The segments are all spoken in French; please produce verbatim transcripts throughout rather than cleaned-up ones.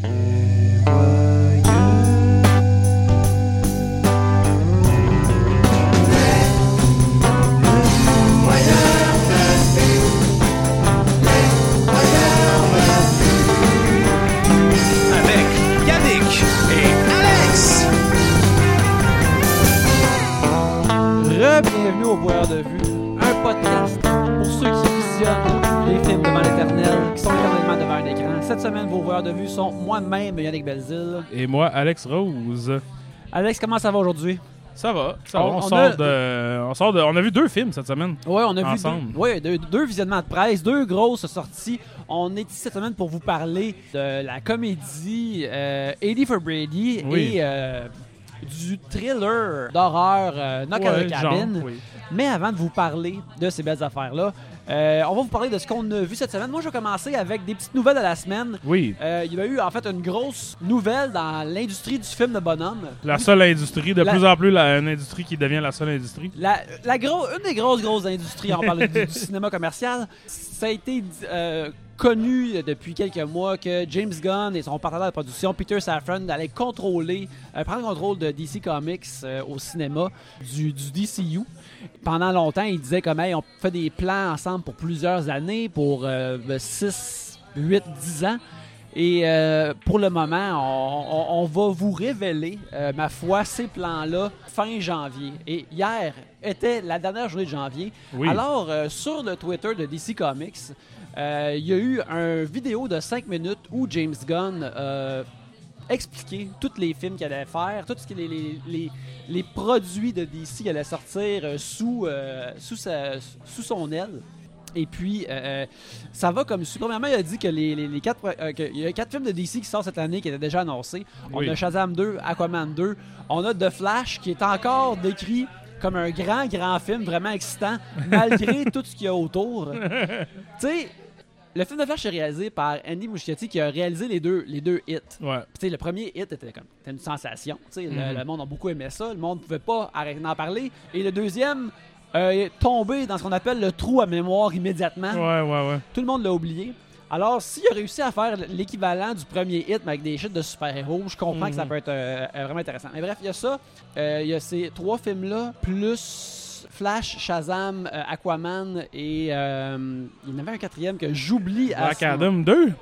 Bienvenue au Voyeur de Vue, un podcast pour ceux qui visionnent les films devant l'éternel, qui sont éternellement devant un écran. Cette semaine, vos Voyeurs de Vue sont moi-même, Yannick Belzile. Et moi, Alex Rose. Alex, comment ça va aujourd'hui? Ça va, ça on, va. On, on sort a... de, on sort de... On a vu deux films cette semaine. Oui, on a ensemble. vu deux, ouais, deux, deux visionnements de presse, deux grosses sorties. On est ici cette semaine pour vous parler de la comédie euh, eighty for Brady oui. et... Euh, du thriller d'horreur euh, Knock ouais, at the Cabin. genre, oui. Mais avant de vous parler de ces belles affaires-là, euh, on va vous parler de ce qu'on a vu cette semaine. Moi, je vais commencer avec des petites nouvelles de la semaine. Oui. Euh, il y a eu en fait une grosse nouvelle dans l'industrie du film de bonhomme. La seule industrie, de la... plus en plus la, une industrie qui devient la seule industrie. La, la gros, une des grosses, grosses industries, on parle du, du cinéma commercial, ça a été... Euh, connu depuis quelques mois que James Gunn et son partenaire de production, Peter Safran, allaient contrôler, euh, prendre contrôle de D C Comics euh, au cinéma, du, du D C U. Pendant longtemps, il disait comme hey, on fait des plans ensemble pour plusieurs années, pour euh, six, huit, dix ans. Et euh, pour le moment, on, on, on va vous révéler, euh, ma foi, ces plans-là fin janvier. Et hier était la dernière journée de janvier. Oui. Alors, euh, sur le Twitter de D C Comics, euh, il y a eu une vidéo de cinq minutes où James Gunn euh, expliquait tous les films qu'il allait faire, tous les, les, les, les produits de D C qu'il allait sortir euh, sous, euh, sous, sa, sous son aile. Et puis, euh, ça va comme... Premièrement, il a dit que les, les, les quatre, euh, que il y a quatre films de D C qui sortent cette année qui étaient déjà annoncés. Oui. On a Shazam deux, Aquaman deux. On a The Flash qui est encore décrit comme un grand, grand film vraiment excitant, malgré tout ce qu'il y a autour. Tu sais, le film de Flash est réalisé par Andy Muschietti qui a réalisé les deux, les deux hits. Ouais. Puis, le premier hit était comme c'était une sensation. Mm-hmm. le, le monde a beaucoup aimé ça. Le monde ne pouvait pas arrêter d'en parler. Et le deuxième... Euh, est tombé dans ce qu'on appelle le trou à mémoire immédiatement. Ouais, ouais, ouais. Tout le monde l'a oublié. Alors, s'il a réussi à faire l'équivalent du premier hit, mais avec des shit de super-héros, je comprends mm-hmm. que ça peut être euh, vraiment intéressant. Mais bref, il y a ça. Euh, il y a ces trois films-là, plus Flash, Shazam, euh, Aquaman et... Euh, il y en avait un quatrième que j'oublie. Black Adam deux?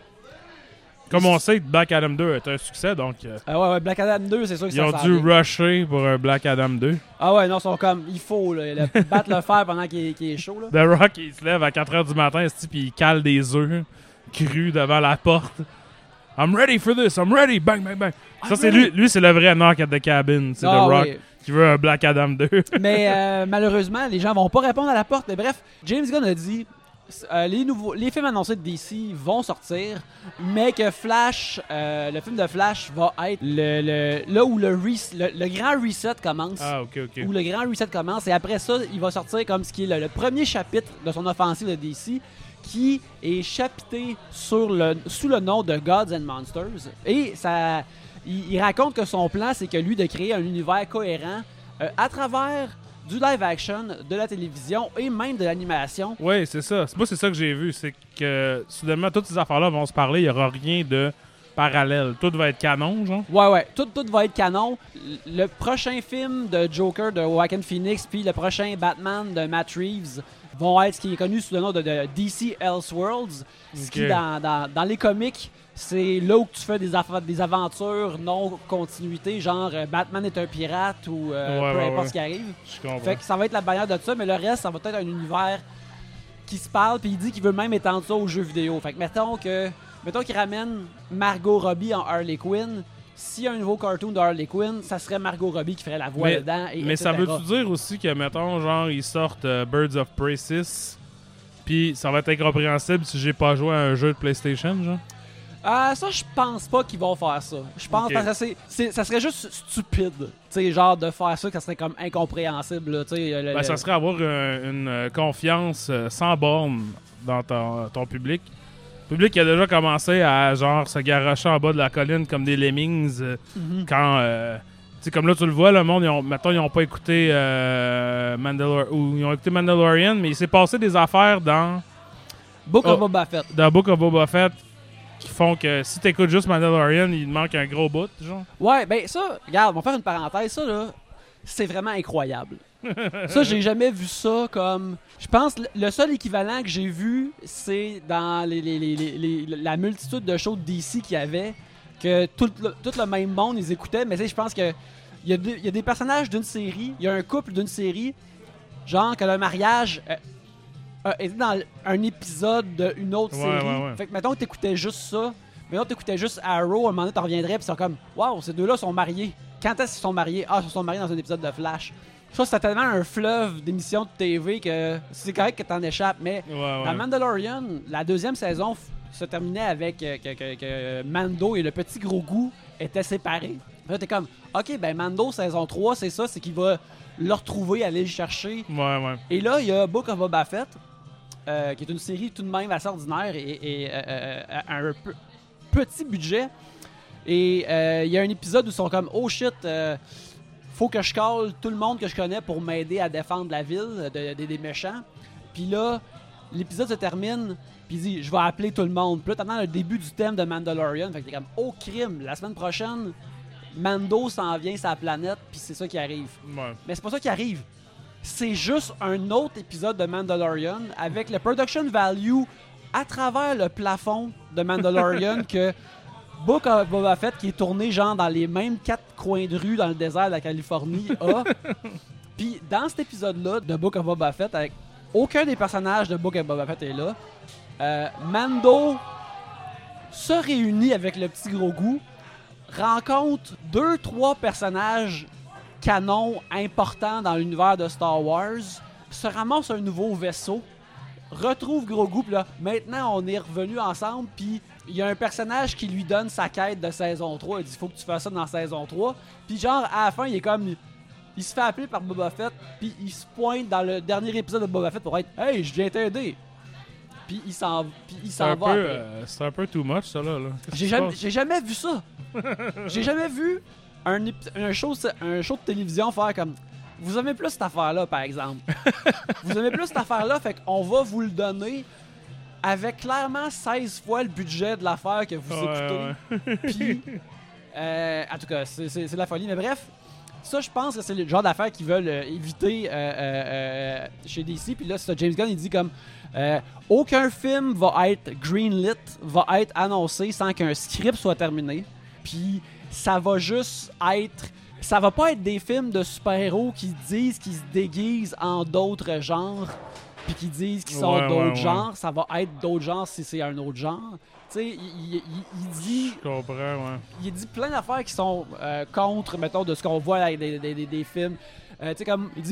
Comme on sait, Black Adam deux est un succès, donc... Euh, euh, ouais, ouais, Black Adam deux, c'est sûr que ils ça ont dû bien. rusher pour un Black Adam deux. Ah ouais, non, ils sont comme... Il faut, là, le, battre le fer pendant qu'il est, qu'il est chaud, là. The Rock, il se lève à quatre heures du matin, puis il cale des œufs crus devant la porte. I'm ready for this, I'm ready, bang, bang, bang. Ça, c'est lui, lui, c'est le vrai Knock at the Cabin, c'est ah, The Rock. Oui. Qui veut un Black Adam deux. Mais euh, malheureusement, les gens vont pas répondre à la porte. Mais bref, James Gunn a dit... Euh, les, nouveaux, les films annoncés de D C vont sortir, mais que Flash, euh, le film de Flash va être le, le, là où le, res, le, le grand reset commence. Ah, ok, ok. Où le grand reset commence, et après ça, il va sortir comme ce qui est le, le premier chapitre de son offensive de D C, qui est chapitré sur le, sous le nom de Gods and Monsters. Et ça, il, il raconte que son plan, c'est que lui, de créer un univers cohérent euh, à travers... du live action, de la télévision et même de l'animation. Oui, c'est ça. Moi, c'est ça que j'ai vu. C'est que soudainement, toutes ces affaires-là vont se parler. Il n'y aura rien de parallèle. Tout va être canon, genre. Ouais, ouais. Tout, tout va être canon. Le prochain film de Joker de Joaquin Phoenix puis le prochain Batman de Matt Reeves vont être ce qui est connu sous le nom de, de D C Elseworlds. Okay. Ce qui, dans, dans, dans les comics, c'est là où tu fais des, aff- des aventures non-continuité, genre euh, Batman est un pirate ou euh, ouais, peu ouais, importe ouais. ce qui arrive. Je comprends. Fait que ça va être la bannière de ça, mais le reste, ça va être un univers qui se parle, puis il dit qu'il veut même étendre ça aux jeux vidéo. Fait que mettons que mettons qu'il ramène Margot Robbie en Harley Quinn. S'il y a un nouveau cartoon de Harley Quinn, ça serait Margot Robbie qui ferait la voix mais, dedans. Et mais et cetera. Ça veut-tu dire aussi que, mettons, genre, ils sortent euh, Birds of Prey six, puis ça va être incompréhensible si j'ai pas joué à un jeu de PlayStation, genre? Euh, ça, je pense pas qu'ils vont faire ça. Je pense okay. que c'est, c'est, ça serait juste stupide, tu sais, genre de faire ça, que ça serait comme incompréhensible, tu sais. Ben, ça serait avoir une, une confiance euh, sans borne dans ton, ton public. Le public qui a déjà commencé à, genre, se garrocher en bas de la colline comme des lemmings euh, mm-hmm. quand... Euh, tu sais, comme là, tu le vois, le monde, ils ont, mettons, ils n'ont pas écouté euh, Mandalorian, ou ils ont écouté Mandalorian, mais il s'est passé des affaires dans... Book oh, of Boba Fett. Dans Book of Boba Fett qui font que si t'écoutes juste Mandalorian, il te manque un gros bout, genre. Ouais, ben ça, regarde, on va faire une parenthèse, ça là, c'est vraiment incroyable. Ça, j'ai jamais vu ça comme... Je pense que le seul équivalent que j'ai vu, c'est dans les, les, les, les, les, la multitude de shows de D C qu'il y avait, que tout le, tout le même monde, ils écoutaient, mais tu sais, je pense que il y, a de, il y a des personnages d'une série, il y a un couple d'une série, genre que le mariage euh, euh, était dans un épisode d'une autre Ouais, série. ouais, ouais. Fait que, mettons, t'écoutais juste ça, mettons, t'écoutais juste Arrow, à un moment donné, t'en reviendrais, pis c'est comme, waouh, ces deux-là sont mariés. Quand est-ce qu'ils sont mariés? Ah, ils se sont mariés dans un épisode de Flash. Ça, c'était tellement un fleuve d'émissions de T V que c'est correct que t'en échappes. Mais Ouais, ouais. dans Mandalorian, la deuxième saison f- se terminait avec euh, que, que- que Mando et le petit gros goût étaient séparés. Là, t'es comme, ok, ben Mando, saison trois, c'est ça, c'est qu'il va le retrouver, aller le chercher. Ouais, ouais. Et là, il y a Book of Boba Fett, euh, qui est une série tout de même assez ordinaire et, et euh, euh, un peu petit budget. Et euh, il y a un épisode où ils sont comme, oh shit, euh, faut que je call tout le monde que je connais pour m'aider à défendre la ville de, de- des méchants. Puis là, l'épisode se termine, puis il dit, je vais appeler tout le monde. Puis là, t'attends le début du thème de Mandalorian. Fait que t'es comme, oh crime, la semaine prochaine, Mando s'en vient sur la planète, puis c'est ça qui arrive. Ouais. Mais c'est pas ça qui arrive. C'est juste un autre épisode de Mandalorian avec le production value à travers le plafond de Mandalorian que Book of Boba Fett, qui est tourné genre dans les mêmes quatre coins de rue dans le désert de la Californie, a. Puis dans cet épisode-là de Book of Boba Fett, avec aucun des personnages de Book of Boba Fett est là, euh, Mando se réunit avec le petit gros goût, rencontre deux, trois personnages canons importants dans l'univers de Star Wars, se ramasse un nouveau vaisseau, retrouve Grogu, puis là, maintenant on est revenus ensemble, puis il y a un personnage qui lui donne sa quête de saison trois, il dit faut que tu fasses ça dans saison trois, puis genre à la fin il est comme, il se fait appeler par Boba Fett, puis il se pointe dans le dernier épisode de Boba Fett pour être hey, je viens t'aider. Puis il s'en, puis il C'est s'en un, va. peu, après. euh, c'est un peu too much, ça, là. là. Qu'est-ce J'ai qui se jamais, passe? j'ai jamais vu ça. J'ai jamais vu un, épi- un, show, un show de télévision faire comme vous aimez plus cette affaire-là, par exemple. Vous aimez plus cette affaire-là, fait qu'on va vous le donner avec clairement seize fois le budget de l'affaire que vous Ouais, écoutez. Puis, euh, en tout cas, c'est, c'est, c'est de la folie. Mais bref, ça, je pense que c'est le genre d'affaires qu'ils veulent euh, éviter euh, euh, euh, chez D C. Puis là, c'est ça, James Gunn, il dit comme euh, aucun film va être greenlit, va être annoncé sans qu'un script soit terminé. Puis ça va juste être... Ça va pas être des films de super-héros qui disent qu'ils se déguisent en d'autres genres puis qui disent qu'ils sont Ouais, d'autres ouais, ouais. genres. Ça va être d'autres genres si c'est un autre genre. Tu sais, il, il- il- il dit... Je comprends, ouais. Il dit plein d'affaires qui sont euh, contre, mettons, de ce qu'on voit avec des, des- des- des films. Euh, tu sais, comme, il dit,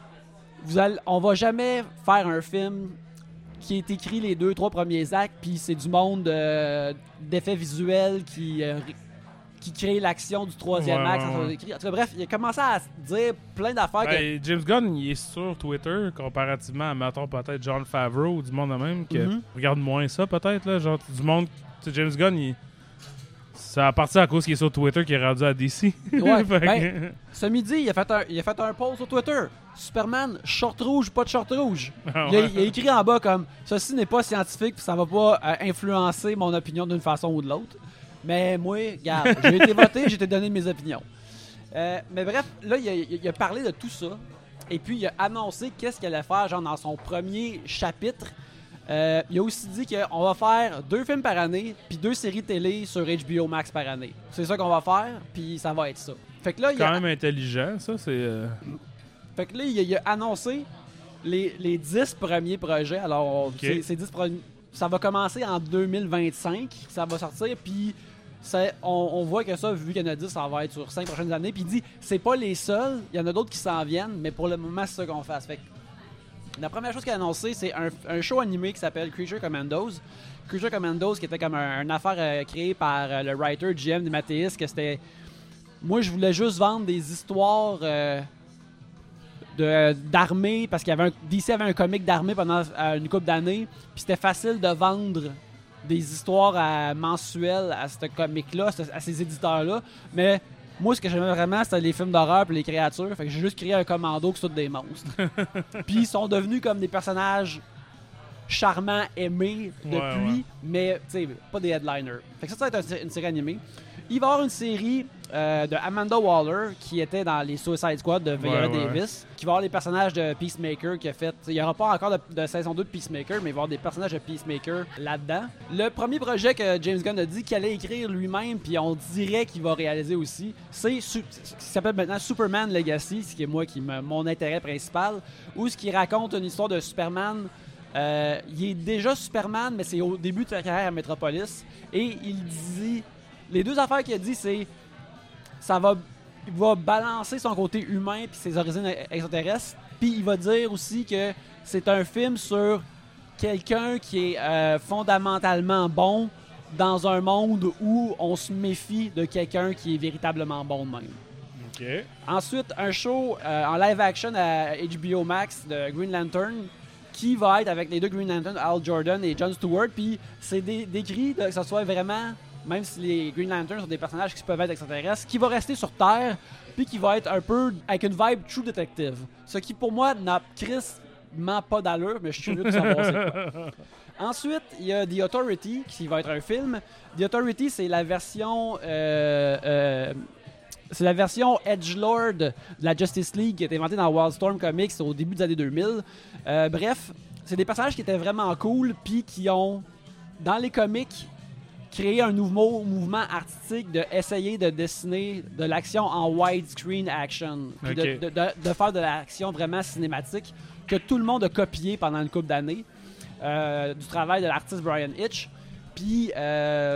vous allez, on va jamais faire un film qui est écrit les deux, trois premiers actes, puis c'est du monde euh, d'effets visuels qui, euh, qui crée l'action du troisième Ouais, acte. ouais, ça soit ouais. écrit. En tout cas, bref, il a commencé à se dire plein d'affaires. que- Ben, James Gunn, il est sur Twitter, comparativement à, mettons, peut-être John Favreau ou du monde de même, que Mhm. regarde moins ça, peut-être, là. Genre, du monde. Tu sais, James Gunn, il. Ça a parti à cause qu'il est sur Twitter qu'il est rendu à D C. Ouais, Fait que- ben, ce midi, il a fait un, il a fait un post sur Twitter. Superman, short rouge, pas de short rouge. Ah Il a, ouais. il a écrit en bas comme ceci n'est pas scientifique, puis ça va pas euh, influencer mon opinion d'une façon ou de l'autre. Mais moi, regarde, j'ai été voté, j'ai été donné mes opinions. Euh, mais bref, là, il a, il a parlé de tout ça. Et puis, il a annoncé qu'est-ce qu'il allait faire, genre dans son premier chapitre. Euh, il a aussi dit qu'on va faire deux films par année, puis deux séries télé sur H B O Max par année. C'est ça qu'on va faire, puis ça va être ça. Fait que là, il quand a, même intelligent, ça, c'est. euh, fait que là, il a, il a annoncé les, les dix premiers projets. Alors, on- Ok. ces, ces dix premiers, ça va commencer en deux mille vingt-cinq, ça va sortir, puis c'est- on, on voit que ça, vu qu'il y en a dix, ça va être sur cinq prochaines années. Puis il dit, c'est pas les seuls, il y en a d'autres qui s'en viennent, mais pour le moment, c'est ça qu'on fasse. Fait que la première chose qu'il a annoncé, c'est un, un show animé qui s'appelle Creature Commandos. Creature Commandos, qui était comme un- une affaire euh, créée par euh, le writer G M DeMatteis, que c'était... Moi, je voulais juste vendre des histoires euh, de- d'armée, parce qu'il y avait un, D C avait un comic d'armée pendant euh, une couple d'années, puis c'était facile de vendre des histoires à- mensuelles à ce comic-là, à ces éditeurs-là. Mais moi, ce que j'aimais vraiment, c'était les films d'horreur et les créatures. Fait que j'ai juste créé un commando qui sont des monstres. Puis ils sont devenus comme des personnages charmant, aimé depuis, Ouais, ouais. mais tu sais, pas des headliners. Fait que ça, ça va être une série animée. Il va y avoir une série euh, de Amanda Waller qui était dans les Suicide Squad de Viola Ouais, ouais. Davis, qui va avoir les personnages de Peacemaker qui a fait. Il n'y aura pas encore de, de saison deux de Peacemaker, mais il va y avoir des personnages de Peacemaker là-dedans. Le premier projet que James Gunn a dit qu'il allait écrire lui-même, puis on dirait qu'il va réaliser aussi, c'est su- ce qui s'appelle maintenant Superman Legacy, ce qui est moi qui me, mon intérêt principal, où ce qui raconte une histoire de Superman. Euh, il est déjà Superman, mais c'est au début de sa carrière à Metropolis, et il dit. Les deux affaires qu'il a dit, c'est ça va, il va balancer son côté humain puis ses origines extraterrestres. Puis il va dire aussi que c'est un film sur quelqu'un qui est euh, fondamentalement bon dans un monde où on se méfie de quelqu'un qui est véritablement bon de même. OK. Ensuite, un show euh, en live action à H B O Max de Green Lantern qui va être avec les deux Green Lantern, Al Jordan et Jon Stewart. Puis c'est dé- décrit de, que ça soit vraiment, même si les Green Lantern sont des personnages qui peuvent être extraterrestres, qui va rester sur Terre, puis qui va être un peu avec une vibe True Detective. Ce qui, pour moi, n'a crissement pas d'allure, mais je suis curieux de savoir c'est quoi. Ensuite, il y a The Authority, qui va être un film. The Authority, c'est la version... Euh, euh, c'est la version edgelord de la Justice League qui a été inventée dans Wildstorm Comics au début des années deux mille. Euh, bref, c'est des personnages qui étaient vraiment cool, puis qui ont, dans les comics, créé un nouveau mouvement artistique de essayer de dessiner de l'action en widescreen action, puis Ok. de, de, de, de faire de l'action vraiment cinématique que tout le monde a copié pendant une couple d'années euh, du travail de l'artiste Brian Hitch. Puis euh,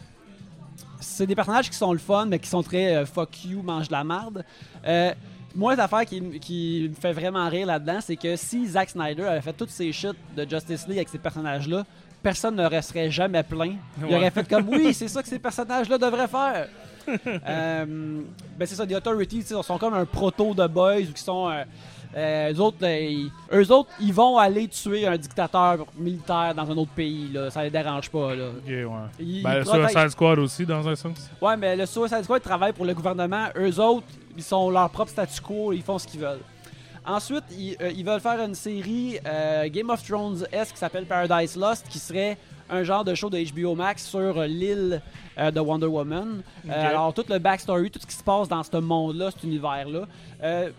c'est des personnages qui sont le fun, mais qui sont très euh, fuck you, mange de la marde. Euh, moi, l'affaire qui, qui me fait vraiment rire là-dedans, c'est que si Zack Snyder avait fait toutes ces shit de Justice League avec ces personnages-là, personne ne resterait jamais plein. Il Ouais. aurait fait comme oui, c'est ça que ces personnages-là devraient faire. euh, ben c'est ça, The Authority, ils sont comme un proto de boys ou qui sont. Euh, euh, eux, autres, là, ils, eux autres, ils vont aller tuer un dictateur militaire dans un autre pays. Là. Ça les dérange pas. Là. Ok, ouais. Ils- Ben, ils le protègent- Suicide Squad aussi, dans un sens. Ouais, mais le Suicide Squad travaille pour le gouvernement. Eux autres, ils sont leur propre statu quo, ils font ce qu'ils veulent. Ensuite, ils, euh, ils veulent faire une série euh, Game of Thrones-esque qui s'appelle Paradise Lost, qui serait un genre de show de H B O Max sur euh, l'île euh, de Wonder Woman. Euh, Ok. alors, tout le backstory, tout ce qui se passe dans ce monde-là, cet univers-là. Euh,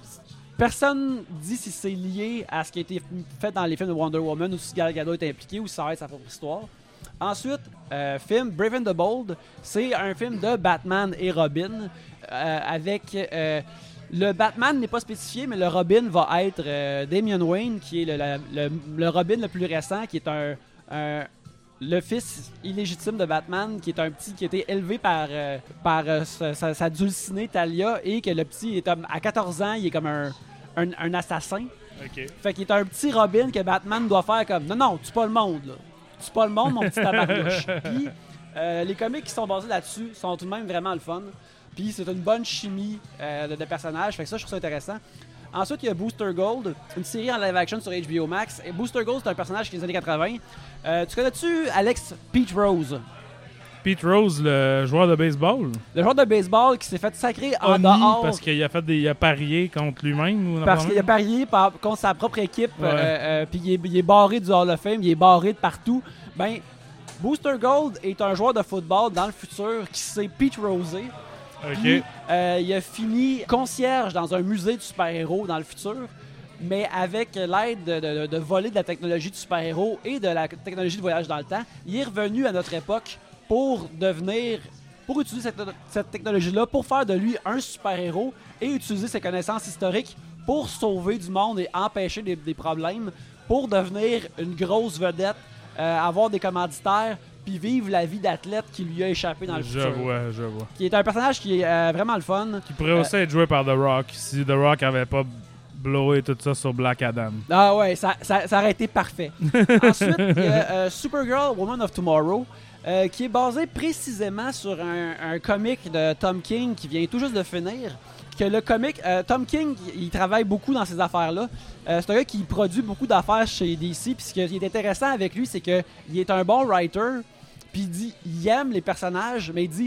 Personne dit si c'est lié à ce qui a été fait dans les films de Wonder Woman ou si Gal Gadot est impliqué ou si ça va être sa propre histoire. Ensuite, euh, film Brave and the Bold, c'est un film de Batman et Robin euh, avec euh, le Batman n'est pas spécifié, mais le Robin va être euh, Damian Wayne, qui est le, la- le- le Robin le plus récent, qui est un, un- le fils illégitime de Batman, qui est un petit qui a été élevé par, euh, par euh, sa, sa- sa dulcinée Talia, et que le petit est comme, à quatorze ans, il est comme un, un, un assassin. Ok. Fait qu'il est un petit Robin que Batman doit faire comme non, non, tu pas le monde, là. Tu pas le monde, mon petit tabarnouche. Puis euh, les comics qui sont basés là-dessus sont tout de même vraiment le fun. Puis c'est une bonne chimie euh, de, de personnages. Fait que ça, je trouve ça intéressant. Ensuite, il y a Booster Gold, une série en live action sur H B O Max. Et Booster Gold, c'est un personnage qui est des années quatre-vingts. Euh, tu connais-tu Alex Peach Rose? Pete Rose, le joueur de baseball. Le joueur de baseball qui s'est fait sacrer en Oni, dehors parce qu'il a fait des, il a parié contre lui-même. Ou parce qu'il a n'importe parié par- contre sa propre équipe. Ouais. euh, euh, Puis il est, il est barré du Hall of Fame, il est barré de partout. Ben, Booster Gold est un joueur de football dans le futur qui s'est Peach Rosé. quoi. Puis, Ok. euh, il a fini concierge dans un musée de super-héros dans le futur, mais avec l'aide de, de- de voler de la technologie de super-héros et de la technologie de voyage dans le temps, il est revenu à notre époque pour devenir, pour utiliser cette, cette technologie-là, pour faire de lui un super-héros et utiliser ses connaissances historiques pour sauver du monde et empêcher des, des problèmes, pour devenir une grosse vedette, euh, avoir des commanditaires, puis vivre la vie d'athlète qui lui a échappé dans le Je futur. vois, je vois. Qui est un personnage qui est euh, vraiment le fun. Qui pourrait aussi être joué par The Rock si The Rock avait pas blowé tout ça sur Black Adam. Ah ouais, ça, ça, ça aurait été parfait. Ensuite, il y a euh, Supergirl, Woman of Tomorrow, euh, qui est basé précisément sur un, un comic de Tom King qui vient tout juste de finir. Que le comic, euh, Tom King, il travaille beaucoup dans ces affaires-là. Euh, c'est un gars qui produit beaucoup d'affaires chez D C. Puis ce qui est intéressant avec lui, c'est qu'il est un bon writer. Puis il dit, il aime les personnages, mais il dit,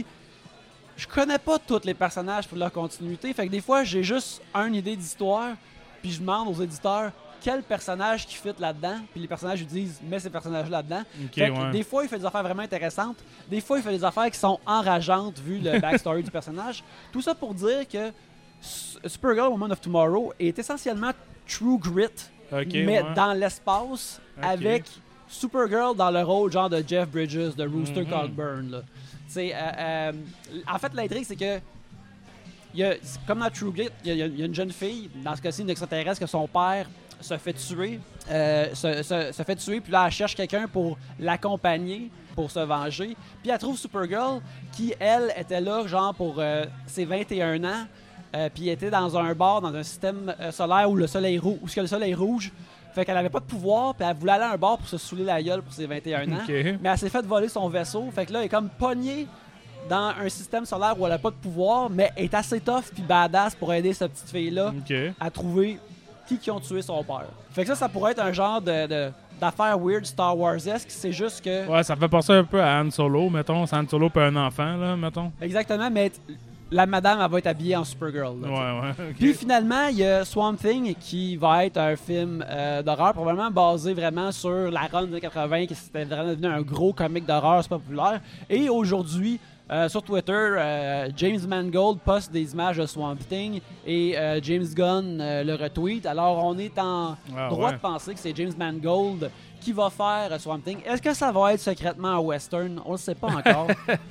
je connais pas tous les personnages pour leur continuité. Fait que des fois, j'ai juste une idée d'histoire. Puis je demande aux éditeurs, quel personnage qui fit là-dedans, puis les personnages lui disent mets ces personnages là-dedans. Okay, Fait que ouais. des fois, il fait des affaires vraiment intéressantes, des fois, il fait des affaires qui sont enrageantes vu le backstory du personnage. Tout ça pour dire que S- Supergirl Woman of Tomorrow est essentiellement True Grit, Okay, mais ouais. dans l'espace Ok. avec Supergirl dans le rôle genre de Jeff Bridges, de Rooster Mhm. Cogburn. Là. T'sais, euh, euh, en fait, l'intrigue, c'est que il y a, comme dans True Grit, il y, a- il y a une jeune fille, dans ce cas-ci, une extraterrestre, que son père se fait tuer. euh, se, se- se fait tuer, puis là, elle cherche quelqu'un pour l'accompagner, pour se venger. Puis elle trouve Supergirl, qui, elle, était là, genre, pour euh, ses vingt et un ans, euh, puis était dans un bar, dans un système euh, solaire où le soleil rouge, où ce que le soleil est rouge. Fait qu'elle avait pas de pouvoir, puis elle voulait aller à un bar pour se saouler la gueule pour ses vingt et un ans. Ok. Mais elle s'est fait voler son vaisseau. Fait que là, elle est comme pognée dans un système solaire où elle a pas de pouvoir, mais est assez tough puis badass pour aider cette petite fille-là Ok. à trouver qui qui ont tué son père. Fait que ça, ça pourrait être un genre de, de- d'affaire weird Star Wars-esque. C'est juste que... Ouais, ça fait penser un peu à Han Solo, mettons. C'est Han Solo puis un enfant, là, mettons. Exactement, mais t- la madame, elle va être habillée en Supergirl. là, Ouais, t'sais. ouais. ok. Puis finalement, il y a Swamp Thing qui va être un film euh, d'horreur, probablement basé vraiment sur la run des années quatre-vingts, qui c'était vraiment devenu un gros comique d'horreur super populaire. Et aujourd'hui, euh, sur Twitter, euh, James Mangold poste des images de Swamp Thing et euh, James Gunn euh, le retweet. Alors on est en Ah, droit ouais. de penser que c'est James Mangold qui va faire euh, Swamp Thing. Est-ce que ça va être secrètement un western? On le sait pas encore.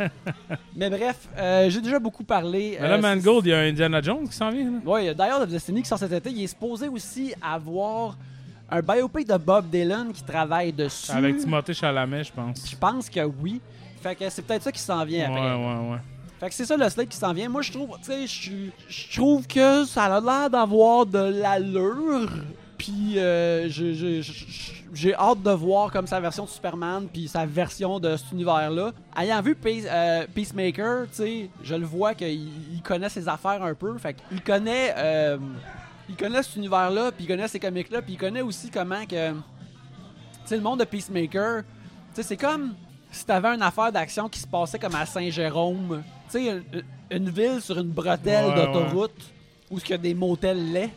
Mais bref, euh, j'ai déjà beaucoup parlé. Mais là, euh, Mangold, il y a Indiana Jones qui s'en vient, là. oui, d'ailleurs, of Destiny qui sort cet été, il est supposé aussi avoir un biopic de Bob Dylan qui travaille dessus. Avec Timothée Chalamet, je pense. Je pense que oui. Fait que c'est peut-être ça qui s'en vient Ouais, après. ouais, ouais. Fait que c'est ça le slate qui s'en vient. Moi, je trouve, tu sais, je je trouve que ça a l'air d'avoir de l'allure. Puis euh, je- je- je- j'ai hâte de voir comme sa version de Superman puis sa version de cet univers-là. Ayant vu Peace- euh, Peacemaker, tu sais, je le vois qu'il il connaît ses affaires un peu. Fait qu'il connaît, euh, il connaît cet univers-là, puis il connaît ces comics-là, puis il connaît aussi comment que, tu sais, le monde de Peacemaker, tu sais, c'est comme si t'avais une affaire d'action qui se passait comme à Saint-Jérôme. Tu sais, une, une ville sur une bretelle Ouais, d'autoroute où il y a des motels laids.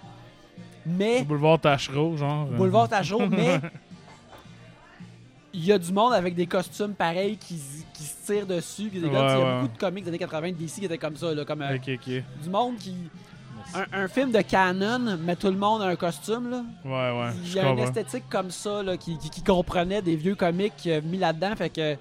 Mais, Boulevard Tachereau, genre. euh. boulevard Tachereau, mais il y a du monde avec des costumes pareils qui, qui se tirent dessus. Puis des gars, Ouais, tu sais, il y a ouais. beaucoup de comics des années quatre-vingts de D C qui étaient comme ça, là, comme euh, Ok, ok. du monde qui... Un, un film de canon, mais tout le monde a un costume, là. Ouais, ouais. Il Je y a une comprends. esthétique comme ça là, qui, qui, qui comprenait des vieux comics euh, mis là-dedans. Fait que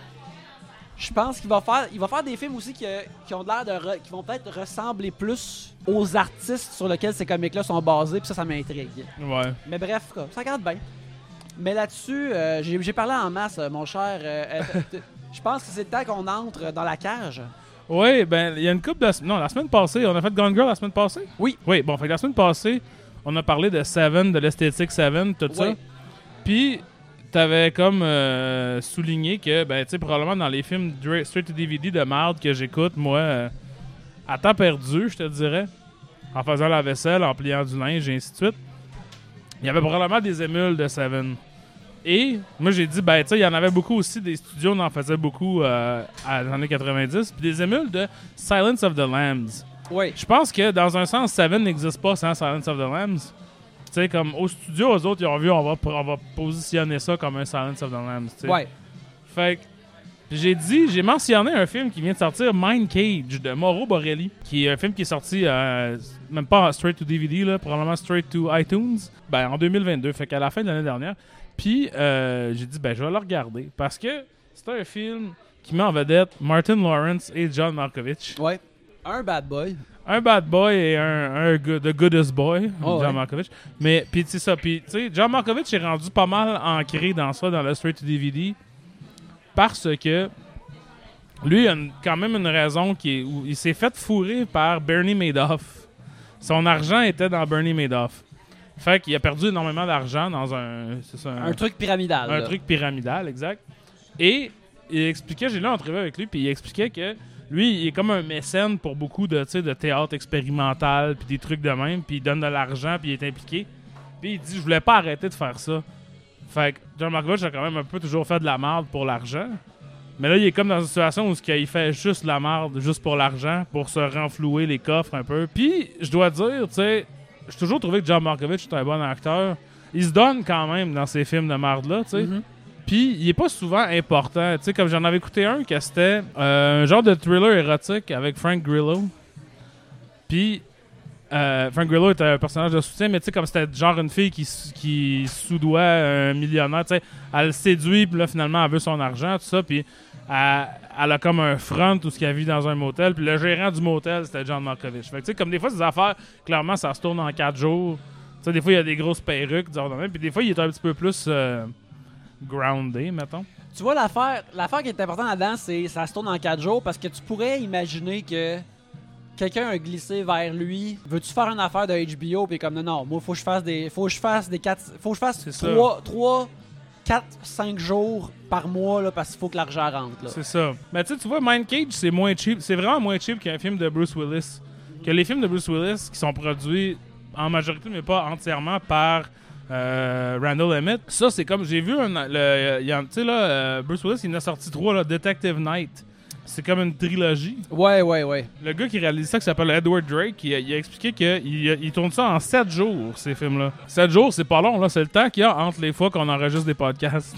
je pense qu'il va faire, il va faire des films aussi qui, euh, qui ont l'air de, re- qui vont peut-être ressembler plus aux artistes sur lesquels ces comics-là sont basés. Puis ça, ça m'intrigue. Ouais. Mais bref, quoi, ça regarde bien. Mais là-dessus, euh, j'ai, j'ai parlé en masse, euh, mon cher. euh, euh, t- Je pense que c'est le temps qu'on entre dans la cage. Oui, ben, il y a une couple de... Non, la semaine passée, on a fait Gone Girl la semaine passée? Oui. Oui, bon, fait que la semaine passée, on a parlé de Seven, de l'esthétique Seven, tout ça. Oui. Puis, t'avais comme euh, souligné que, ben, tu sais, probablement dans les films dra- straight to D V D de merde que j'écoute, moi, euh, à temps perdu, je te dirais, en faisant la vaisselle, en pliant du linge, et ainsi de suite, il y avait probablement des émules de Seven. Et moi, j'ai dit, ben, tu sais, il y en avait beaucoup aussi, des studios en faisaient beaucoup euh, à- dans les années quatre-vingt-dix, puis des émules de Silence of the Lambs. Oui. Je pense que, dans un sens, Seven n'existe pas sans Silence of the Lambs. Tu sais, comme au studio, eux autres, ils ont vu, on va, on va positionner ça comme un Silence of the Lambs, tu sais. Ouais. Fait que j'ai dit, j'ai mentionné un film qui vient de sortir, Mind Cage, de Mauro Borelli, qui est un film qui est sorti, euh, même pas straight to D V D, là, probablement straight to iTunes, ben, en deux mille vingt-deux, fait qu'à la fin de l'année dernière. Puis euh, j'ai dit, ben, je vais le regarder, parce que c'est un film qui met en vedette Martin Lawrence et John Malkovich. Ouais. Un bad boy. Un bad boy et un, un good, the goodest boy, Oh, John ouais. Malkovich. Mais, puis tu sais ça, puis tu sais, John Malkovich est rendu pas mal ancré dans ça, dans le straight to D V D, parce que lui, il a une- quand même une raison qui est, où il s'est fait fourrer par Bernie Madoff. Son argent était dans Bernie Madoff. Fait qu'il a perdu énormément d'argent dans un, c'est ça, Un truc pyramidal. un là. truc pyramidal, exact. Et il expliquait, j'ai lu une entrevue avec lui, puis il expliquait que lui, il est comme un mécène pour beaucoup de, tu sais, de théâtre expérimental, puis des trucs de même, puis il donne de l'argent, puis il est impliqué. Puis il dit, je voulais pas arrêter de faire ça. Fait que John Malkovich a quand même un peu toujours fait de la merde pour l'argent. Mais là, il est comme dans une situation où il fait juste de la merde, juste pour l'argent, pour se renflouer les coffres un peu. Puis, je dois dire, tu sais, j'ai toujours trouvé que John Malkovich est un bon acteur. Il se donne quand même dans ces films de marde-là, tu sais. Mm-hmm. Puis, il est pas souvent important. Tu sais, comme j'en avais écouté un, que c'était euh, un genre de thriller érotique avec Frank Grillo. Puis, euh, Frank Grillo était un personnage de soutien, mais tu sais, comme c'était genre une fille qui, qui soudoie un millionnaire, tu sais, elle le séduit, puis là, finalement, elle veut son argent, tout ça, puis elle, elle a comme un front tout ce qu'elle vit dans un motel, puis le gérant du motel, c'était John Malkovich. Fait que tu sais, comme des fois, ces affaires, clairement, ça se tourne en quatre jours. Tu sais, des fois, il y a des grosses perruques, disons, puis des fois, il est un petit peu plus euh, groundé, mettons. Tu vois, l'affaire, l'affaire qui est importante là-dedans, c'est ça se tourne en quatre jours, parce que tu pourrais imaginer que quelqu'un a glissé vers lui. Veux-tu faire une affaire de H B O? Puis comme non, non, moi, faut que je fasse des. Faut que je fasse des quatre. Faut que je fasse trois, quatre, cinq jours par mois là, parce qu'il faut que l'argent rentre. Là. C'est ça. Mais tu sais, tu vois, Mind Cage, c'est moins cheap. C'est vraiment moins cheap qu'un film de Bruce Willis. Que les films de Bruce Willis qui sont produits en majorité, mais pas entièrement, par euh, Randall Emmett. Ça, c'est comme. J'ai vu un. Tu sais, là, euh, Bruce Willis, il en a sorti trois, là, Detective Night. C'est comme une trilogie. Ouais, ouais, ouais. Le gars qui réalise ça, qui s'appelle Edward Drake, il a, il a expliqué qu'il il tourne ça en sept jours, ces films-là. sept jours, c'est pas long, là. C'est le temps qu'il y a entre les fois qu'on enregistre des podcasts.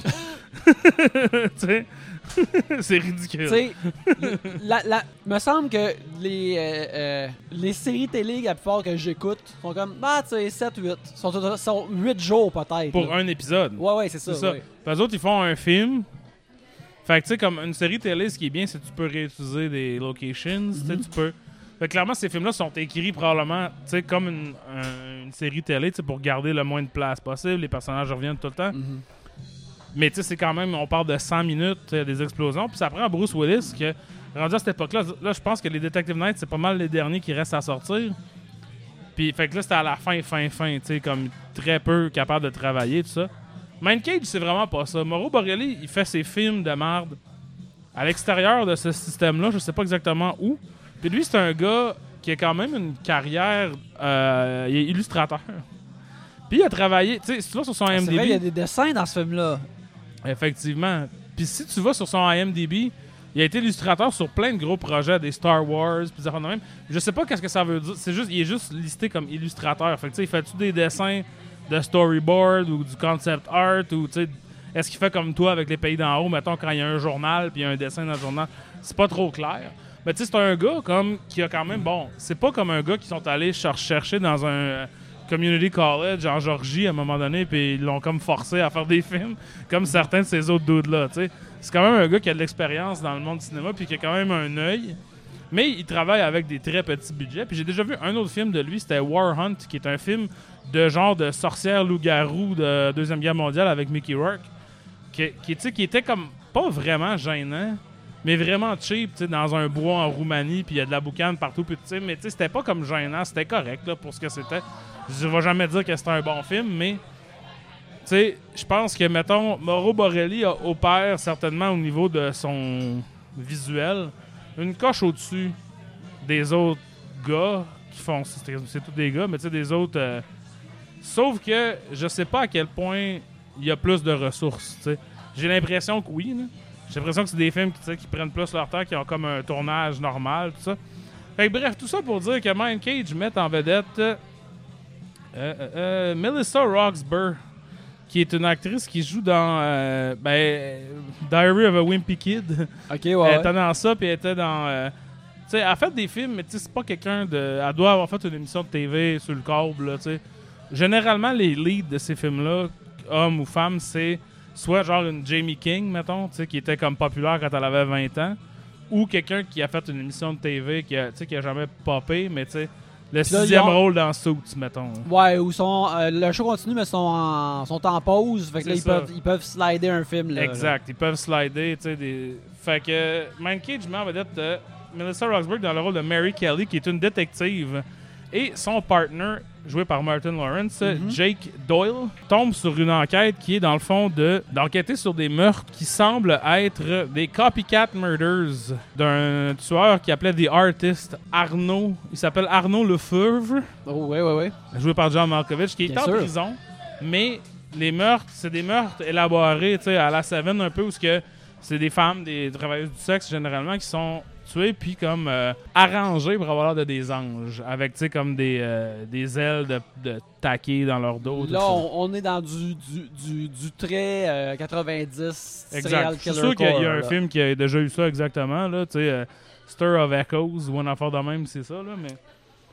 Tu sais, c'est ridicule. Tu sais, la, la, me semble que les, euh, euh, les séries télé, la plupart que j'écoute, sont comme, bah, tu sais, sept huit. Sont, sont huit jours, peut-être. Pour là. Un épisode. Ouais, ouais, c'est ça. C'est ça. Ouais. Puis eux autres, ils font un film. Fait que, tu sais, comme une série télé, ce qui est bien, c'est que tu peux réutiliser des locations. Mm-hmm. Tu sais, tu peux. Fait que clairement, ces films-là sont écrits probablement, tu sais, comme une, un, une série télé, tu sais, pour garder le moins de place possible. Les personnages reviennent tout le temps. Mm-hmm. Mais, tu sais, c'est quand même, on parle de cent minutes, des explosions. Puis ça prend Bruce Willis, que, rendu à cette époque-là, là, je pense que les Detective Night, c'est pas mal les derniers qui restent à sortir. Puis, fait que là, c'était à la fin, fin, fin, tu sais, comme très peu capable de travailler, tout ça. Mind Cage, c'est vraiment pas ça. Mauro Borelli, il fait ses films de merde à l'extérieur de ce système-là, je sais pas exactement où. Puis lui, c'est un gars qui a quand même une carrière... Euh, il est illustrateur. Puis il a travaillé... Tu sais, si tu vas sur son I M D B... C'est vrai, il y a des dessins dans ce film-là. Effectivement. Puis si tu vas sur son I M D B, il a été illustrateur sur plein de gros projets, des Star Wars, puis des affaires de même. Je sais pas qu'est-ce que ça veut dire. C'est juste, il est juste listé comme illustrateur. Fait que tu sais, il fait-tu des dessins de storyboard ou du concept art, ou tu sais, est-ce qu'il fait comme toi avec les pays d'en haut, mettons, quand il y a un journal puis il y a un dessin dans le journal? C'est pas trop clair. Mais tu sais, c'est un gars comme qui a quand même, bon, c'est pas comme un gars qui sont allés chercher dans un euh, community college en Georgie à un moment donné, puis ils l'ont comme forcé à faire des films, comme certains de ces autres dudes-là, tu sais. C'est quand même un gars qui a de l'expérience dans le monde du cinéma, puis qui a quand même un œil. Mais il travaille avec des très petits budgets. Puis j'ai déjà vu un autre film de lui, c'était War Hunt, qui est un film de genre de sorcière loup-garou de Deuxième Guerre mondiale avec Mickey Rourke, qui, qui, qui était comme pas vraiment gênant, mais vraiment cheap, dans un bois en Roumanie, puis il y a de la boucane partout, puis mais c'était pas comme gênant, c'était correct là, pour ce que c'était. Je vais jamais dire que c'était un bon film, mais je pense que, mettons, Mauro Borelli a opère certainement au niveau de son visuel une coche au-dessus des autres gars qui font... C'est, c'est tous des gars, mais tu sais, des autres... Euh, sauf que je sais pas à quel point il y a plus de ressources, tu sais. J'ai l'impression que oui, là. J'ai l'impression que c'est des films qui, qui prennent plus leur temps, qui ont comme un tournage normal, tout ça. Fait que bref, tout ça pour dire que Mind Cage met en vedette euh, euh, euh, Melissa Roxburgh, qui est une actrice qui joue dans euh, ben, Diary of a Wimpy Kid. Ok, ouais. Elle était dans ça, puis elle était dans... Euh, tu sais, elle a fait des films, mais tu sais, c'est pas quelqu'un de... Elle doit avoir fait une émission de T V sur le câble, là, tu sais. Généralement, les leads de ces films-là, hommes ou femmes, c'est soit genre une Jamie King, mettons, tu sais, qui était comme populaire quand elle avait vingt ans, ou quelqu'un qui a fait une émission de T V qui a, tu sais, qui a jamais popé, mais tu sais... Le sixième ont... rôle dans Suits, mettons. Ouais, où sont, euh, le show continue, mais sont en, sont en pause. Fait que là, ils peuvent, ils peuvent slider un film. Là, exact, là. Ils peuvent slider, tu sais, des... Fait que Mind Cage met en vedette euh, Melissa Roxburgh dans le rôle de Mary Kelly, qui est une détective. Et son partner, joué par Martin Lawrence, mm-hmm. Jake Doyle, tombe sur une enquête qui est dans le fond de d'enquêter sur des meurtres qui semblent être des copycat murders d'un tueur qui appelait The Artist, Arnaud. Il s'appelle Arnaud Lefebvre. Oh, ouais, ouais, ouais. Joué par John Malkovich, qui est Bien en sûr. prison. Mais les meurtres, c'est des meurtres élaborés, tu sais, à la Seven un peu, où c'est des femmes, des travailleuses du sexe généralement, qui sont tuer, puis comme euh, arrangés pour avoir l'air de des anges, avec, tu sais, comme des, euh, des ailes de, de taquet dans leur dos. Là, on, on est dans du, du, du, du très euh, quatre-vingt-dix exact. Je suis sûr qu'il y a, il y a un film qui a déjà eu ça exactement, là, tu sais, euh, Stir of Echoes, ou une affaire de même, c'est ça, là, mais...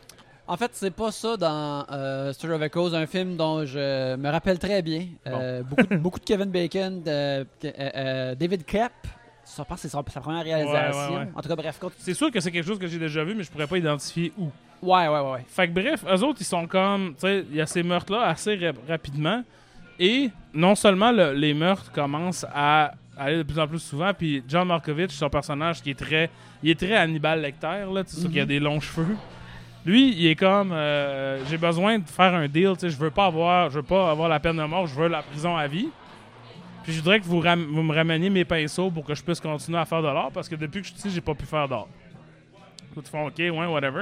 En fait, c'est pas ça dans euh, Stir of Echoes, un film dont je me rappelle très bien. Euh, bon. beaucoup, de, beaucoup de Kevin Bacon, de, euh, euh, David Koepp. Ça, je pense que c'est sa, sa première réalisation. Ouais, ouais, ouais. En tout cas, bref. Quand... C'est sûr que c'est quelque chose que j'ai déjà vu, mais je pourrais pas identifier où. Ouais, ouais, ouais. ouais. Fait que bref, eux autres, ils sont comme... Tu sais, il y a ces meurtres-là assez rap- rapidement. Et non seulement le, les meurtres commencent à aller de plus en plus souvent, puis John Malkovich, son personnage qui est très... Il est très Hannibal Lecter, là. Tu sais, mm-hmm. qu'il a des longs cheveux. Lui, il est comme, euh, j'ai besoin de faire un deal, tu sais, je veux pas avoir, je veux pas avoir la peine de mort, je veux la prison à vie. Puis je voudrais que vous, ram- vous me rameniez mes pinceaux pour que je puisse continuer à faire de l'art, parce que depuis que je suis ici, j'ai pas pu faire d'art. Tout le font, ok, ouais, whatever.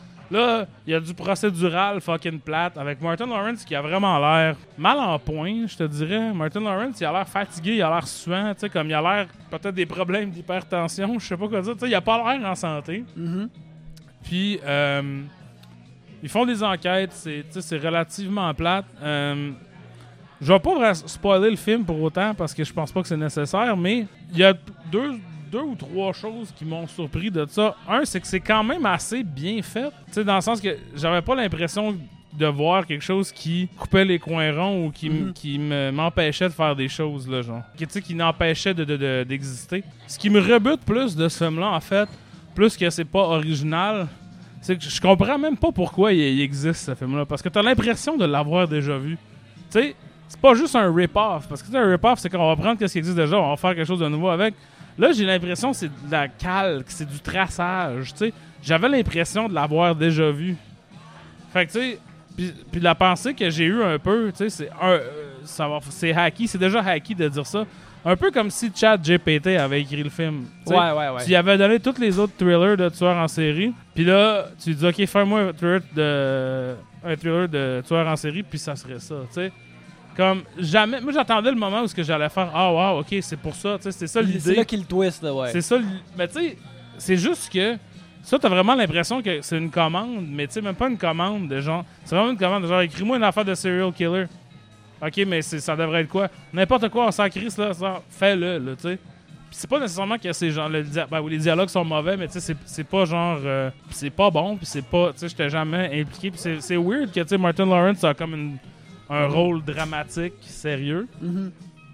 Là, il y a du procédural fucking plate avec Martin Lawrence qui a vraiment l'air mal en point, je te dirais. Martin Lawrence, il a l'air fatigué, il a l'air suant, tu sais, comme il a l'air peut-être des problèmes d'hypertension, je sais pas quoi dire, tu sais, il a pas l'air en santé. Mm-hmm. Puis, euh, ils font des enquêtes, c'est, c'est relativement plate. Euh, je vais pas spoiler le film pour autant parce que je pense pas que c'est nécessaire, mais il y a deux, deux ou trois choses qui m'ont surpris de ça. Un, c'est que c'est quand même assez bien fait, t'sais, dans le sens que j'avais pas l'impression de voir quelque chose qui coupait les coins ronds ou qui, mm-hmm. qui me, m'empêchait de faire des choses, là, genre. Qui, qui n'empêchait de, de, de, d'exister. Ce qui me rebute plus de ce film-là, en fait, plus que c'est pas original, c'est que je comprends même pas pourquoi il, il existe ce film-là. Parce que t'as l'impression de l'avoir déjà vu. Tu sais, c'est pas juste un rip-off. Parce que un rip-off, c'est qu'on va prendre ce qui existe déjà, on va faire quelque chose de nouveau avec. Là, j'ai l'impression que c'est de la calque, c'est du traçage. Tu sais, j'avais l'impression de l'avoir déjà vu. Fait que tu sais, puis, puis la pensée que j'ai eue un peu, tu sais, c'est un, euh, ça va, c'est hacky, c'est déjà hacky de dire ça. Un peu comme si ChatGPT avait écrit le film. T'sais, ouais, ouais, ouais. Tu y avais donné tous les autres thrillers de tueurs en série. Puis là, tu dis, OK, fais-moi un thriller de, un thriller de tueurs en série, puis ça serait ça. T'sais. Comme jamais. Moi, j'attendais le moment où ce que j'allais faire. Ah, oh, wow, OK, c'est pour ça. T'sais, c'est ça l'idée. C'est là qu'il twist, là, ouais. C'est ça. Mais tu sais, c'est juste que. Ça, t'as vraiment l'impression que c'est une commande, mais tu sais, même pas une commande de genre. C'est vraiment une commande de genre, écris-moi une affaire de serial killer. OK, mais c'est, ça devrait être quoi? N'importe quoi, on s'en crisse, là, ça, fais-le, là, tu sais. Puis c'est pas nécessairement que c'est genre, le dia- ben, les dialogues sont mauvais, mais tu sais, c'est, c'est pas genre, euh, c'est pas bon, puis c'est pas, tu sais, j'étais jamais impliqué. Puis c'est, c'est weird que, tu sais, Martin Lawrence a comme une, un mm-hmm. rôle dramatique, sérieux. Mm-hmm.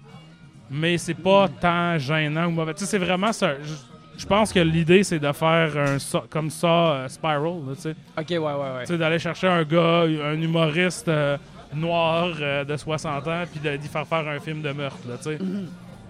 Mais c'est pas mm-hmm. tant gênant ou mauvais. Tu sais, c'est vraiment ça. Je, je pense que l'idée, c'est de faire un so, comme ça, uh, Spiral, tu sais. OK, ouais, ouais, ouais. Tu sais, d'aller chercher un gars, un humoriste... Euh, noir euh, de soixante ans puis d'y faire faire un film de meurtre, là, tu sais. Mm-hmm.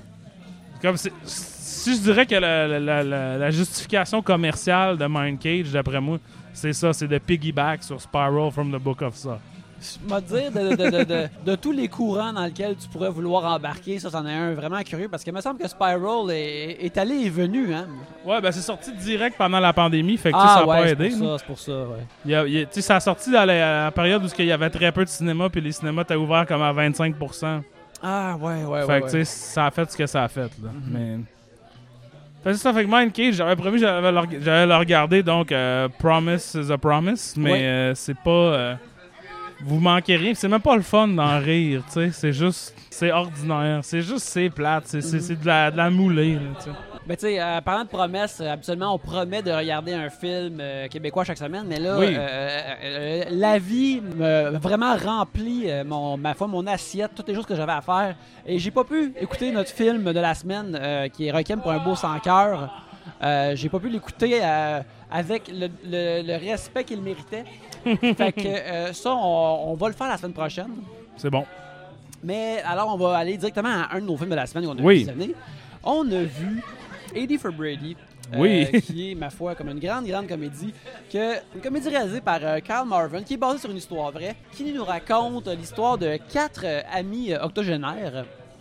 Comme c'est, si je dirais que la, la, la, la justification commerciale de Mind Cage, d'après moi, c'est ça, c'est de piggyback sur Spiral from the Book of Saw. Je vais te dire, de, de, de, de, de tous les courants dans lesquels tu pourrais vouloir embarquer, ça, c'en est un vraiment curieux, parce qu'il me semble que Spiral est, est allé et venu, hein? Ouais, ben c'est sorti direct pendant la pandémie, fait que ah, ça n'a ouais, pas c'est aidé. Pour ça, c'est pour ça, ouais. Il y a, il y a, ça a sorti dans la, à la période où il y avait très peu de cinéma, puis les cinémas étaient ouverts comme à vingt-cinq pour cent. Ah, ouais, ouais, fait ouais. que, ouais. tu sais, ça a fait ce que ça a fait, là. Mm-hmm. Mais... Fait que ça fait que Mind Cage, j'avais promis que j'allais le, j'allais le regarder, donc euh, Promise is a Promise, mais ouais. euh, c'est pas... Euh, vous manquez rien. C'est même pas le fun d'en rire, tu sais. C'est juste... C'est ordinaire. C'est juste... C'est plate. C'est, c'est, c'est de la, de la moulée, tu sais. Ben, tu sais, euh, parlant de promesses, euh, habituellement, on promet de regarder un film euh, québécois chaque semaine, mais là, oui. euh, euh, la vie m'a vraiment rempli euh, mon, ma foi, mon assiette, toutes les choses que j'avais à faire. Et j'ai pas pu écouter notre film de la semaine, euh, qui est Requiem pour un beau sans cœur. Euh, j'ai pas pu l'écouter euh, avec le, le, le respect qu'il méritait. Fait que euh, ça, on, on va le faire la semaine prochaine. C'est bon. Mais alors, on va aller directement à un de nos films de la semaine qu'on a oui. visionné. On a vu eighty for Brady, euh, oui. qui est, ma foi, comme une grande, grande comédie. Que, une comédie réalisée par euh, Carl Marvin, qui est basée sur une histoire vraie, qui nous raconte l'histoire de quatre euh, amis euh, octogénaires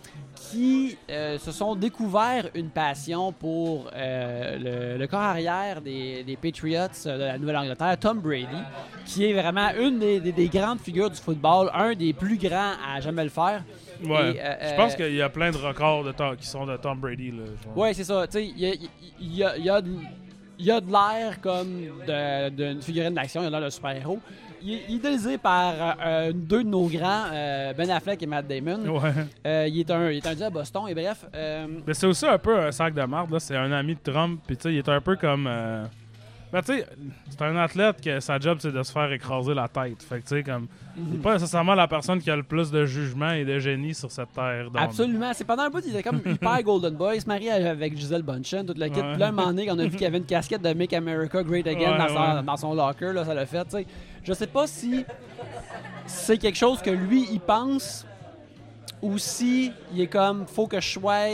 qui euh, se sont découverts une passion pour euh, le, le corps arrière des, des Patriots de la Nouvelle-Angleterre, Tom Brady, qui est vraiment une des, des, des grandes figures du football, un des plus grands à jamais le faire. Ouais. Et, euh, je pense qu'il y a plein de records de Tom, qui sont de Tom Brady. Là, ouais, c'est ça. Tu sais, il y a, y, a, y a il a de l'air comme de- d'une figurine d'action, il a l'air d'un super-héros. Il, il est idéalisé par euh, deux de nos grands, euh, Ben Affleck et Matt Damon. Ouais. Euh, il est un, il est un dieu à Boston, et bref. euh, Mais c'est aussi un peu un sac de marde, là. C'est un ami de Trump, puis tu sais, il est un peu comme. Euh... Ben, tu sais, c'est un athlète que sa job, c'est de se faire écraser la tête. Fait que, tu sais, comme. Il est pas nécessairement la personne qui a le plus de jugement et de génie sur cette terre d'homme. Absolument. C'est pendant un bout, il était comme hyper Golden Boy. Il se marie avec Giselle Bündchen, toute la kit. Ouais. Puis là, un moment donné, quand on a vu qu'il y avait une casquette de Make America Great Again Ouais, dans, son, ouais. dans son locker, là, ça l'a fait. T'sais. Je sais pas si c'est quelque chose que lui, il pense ou si il est comme, faut que je sois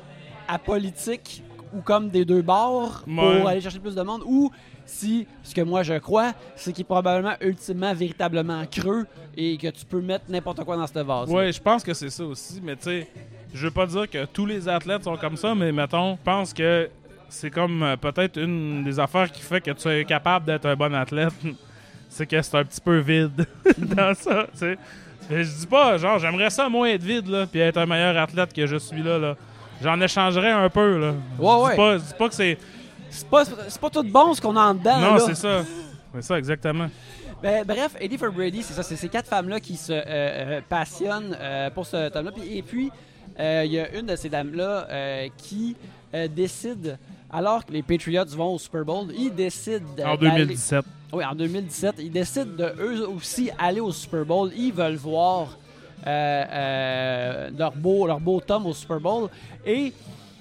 apolitique ou comme des deux bords pour Ouais. aller chercher plus de monde, ou si, ce que moi je crois, c'est qu'il est probablement ultimement, véritablement creux et que tu peux mettre n'importe quoi dans cette vase. Ouais, je pense que c'est ça aussi, mais tu sais, je veux pas dire que tous les athlètes sont comme ça, mais mettons, je pense que c'est comme euh, peut-être une des affaires qui fait que tu es capable d'être un bon athlète, c'est que c'est un petit peu vide dans ça, tu sais. Mais je dis pas, genre, j'aimerais ça moins être vide, là, puis être un meilleur athlète que je suis là, là. J'en échangerais un peu, là. Ouais, je ouais. dis pas, je dis pas que c'est... C'est pas, c'est pas tout bon ce qu'on a en dedans. Non, là. c'est ça. C'est ça, exactement. Ben, bref, Eddie for Brady, c'est ça, c'est ces quatre femmes-là qui se euh, euh, passionnent euh, pour ce tome-là. Puis- Et puis, euh, il y a une de ces dames-là euh, qui euh, décide, alors que les Patriots vont au Super Bowl, ils décident En d'aller- deux mille dix-sept. Oui, en deux mille dix-sept, ils décident de eux aussi aller au Super Bowl. Ils veulent voir euh, euh, leur beau, leur beau tome au Super Bowl. Et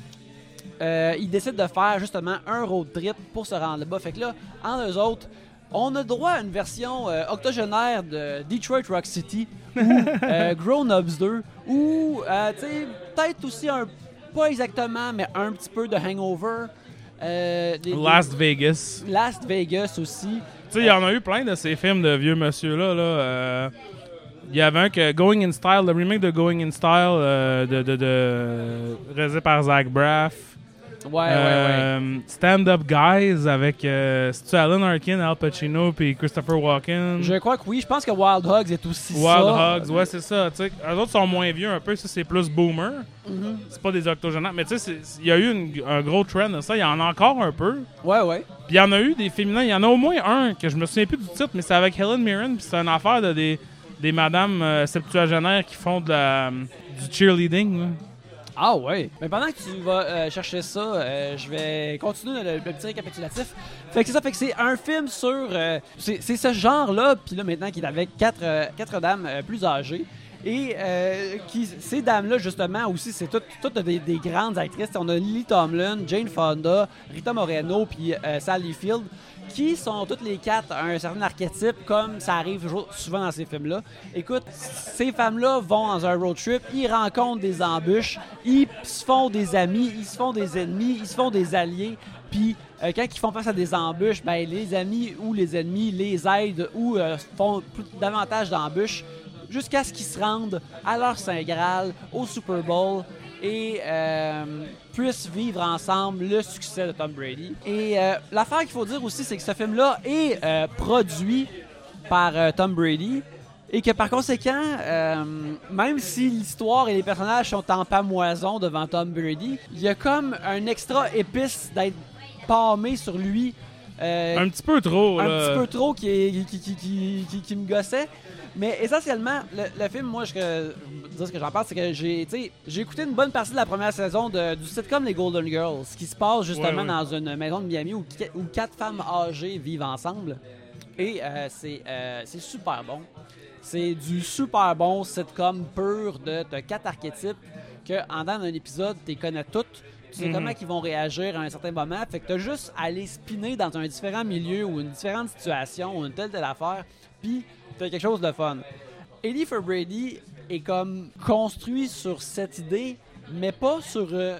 euh, ils décident de faire justement un road trip pour se rendre là-bas. Fait que là, en eux autres, on a droit à une version euh, octogénaire de Detroit Rock City ou euh, Grown Ups deux ou, euh, tu sais, peut-être aussi un, pas exactement, mais un petit peu de Hangover. Euh, des- des- Las Vegas. Las Vegas aussi. Tu sais, il y en a eu plein de ces films de vieux monsieur-là. Là. Euh, Il y avait un que Going in Style, le remake de Going in Style, euh, de, de, de, réalisé par Zach Braff. Ouais, ouais, ouais. Euh, Stand-Up Guys avec euh, c'est-tu Alan Arkin, Al Pacino puis Christopher Walken. Je crois que oui. Je pense que Wild Hogs est aussi Wild ça. Hogs, ouais, c'est ça. Tu sais, eux autres sont moins vieux un peu, ça c'est plus boomer. Mhm. C'est pas des octogénaires. Mais tu sais, c'est- il y a eu une- un gros trend de ça. Il y en a encore un peu. Ouais, ouais. Puis il y en a eu des féminins. Il y en a au moins un que je me souviens plus du titre, mais c'est avec Helen Mirren. Puis c'est une affaire de des, des madames euh, septuagénaires qui font de la, du cheerleading. Là. Ah ouais. Mais pendant que tu vas euh, chercher ça, euh, je vais continuer le, le petit récapitulatif. Fait que c'est ça, fait que c'est un film sur... euh, c'est c'est ce genre-là, puis là maintenant qui est avec quatre, euh, quatre dames euh, plus âgées. Et euh, qui, ces dames-là, justement, aussi, c'est toutes, toutes des, des grandes actrices. On a Lily Tomlin, Jane Fonda, Rita Moreno, puis euh, Sally Field, qui sont toutes les quatre un certain archétype, comme ça arrive toujours- souvent dans ces films-là. Écoute, ces femmes-là vont dans un road trip, ils rencontrent des embûches, ils se font des amis, ils se font des ennemis, ils se font des alliés, puis euh, quand ils font face à des embûches, ben, les amis ou les ennemis les aident ou euh, font plus, davantage d'embûches, jusqu'à ce qu'ils se rendent à leur Saint Graal, au Super Bowl, et euh, puissent vivre ensemble le succès de Tom Brady. Et euh, l'affaire qu'il faut dire aussi, c'est que ce film-là est euh, produit par euh, Tom Brady, et que par conséquent, euh, même si l'histoire et les personnages sont en pamoison devant Tom Brady, il y a comme un extra épice d'être palmé sur lui. euh, Un petit peu trop. un là. petit peu trop qui, est- qui, qui, qui, qui- qui me gossait. Mais essentiellement, le, le film, moi, je que, dire ce que j'en pense, c'est que j'ai tu sais, j'ai écouté une bonne partie de la première saison de, du sitcom Les Golden Girls, qui se passe justement Ouais, ouais. dans une maison de Miami où, qui- où quatre femmes âgées vivent ensemble. Et euh, c'est euh, c'est super bon. C'est du super bon sitcom pur de t'as quatre archétypes que en dedans d'un épisode, tu les connais toutes. Tu sais Mhm. comment ils vont réagir à un certain moment. Fait que t'as juste à aller spinner dans un différent milieu ou une différente situation ou une telle telle affaire, puis t'as quelque chose de fun. Eddie for Brady est comme construit sur cette idée, mais pas sur euh,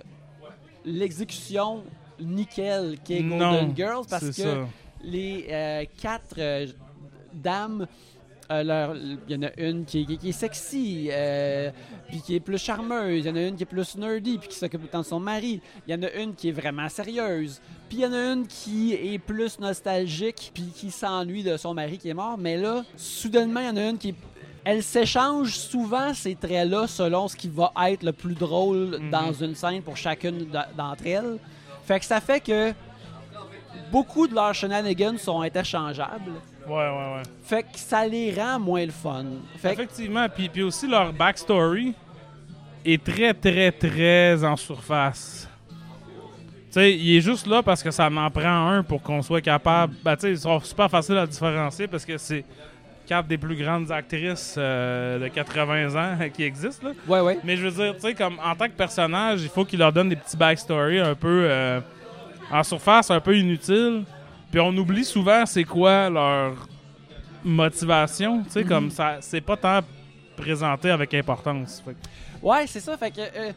l'exécution nickel qui est Golden Non, Girls, parce que c'est ça. les euh, quatre euh, dames, euh, leur- il y en a une qui, qui- qui est sexy, euh, puis qui est plus charmeuse. Il y en a une qui est plus nerdy, puis qui s'occupe autant de son mari. Il y en a une qui est vraiment sérieuse. Puis il y en a une qui est plus nostalgique, puis qui s'ennuie de son mari qui est mort. Mais là, soudainement, il y en a une qui est... Elle s'échange souvent ces traits-là selon ce qui va être le plus drôle Mhm. dans une scène pour chacune d- d'entre elles. Fait que ça fait que beaucoup de leurs shenanigans sont interchangeables. Ouais, ouais, ouais. Fait que ça les rend moins le fun. Fait Effectivement, puis, puis aussi leur backstory est très, très, très en surface. Tu sais, il est juste là parce que ça en prend un pour qu'on soit capable... Ben, tu sais, ils sont super faciles à différencier parce que c'est quatre des plus grandes actrices euh, de quatre-vingts ans qui existent, là. Ouais, ouais. Mais je veux dire, tu sais, comme en tant que personnage, il faut qu'ils leur donnent des petits backstories un peu euh, en surface, un peu inutiles. Puis on oublie souvent c'est quoi leur motivation. Tu sais, mm-hmm. comme ça, c'est pas tant présenté avec importance. Fait. Ouais, c'est ça. Fait que, euh,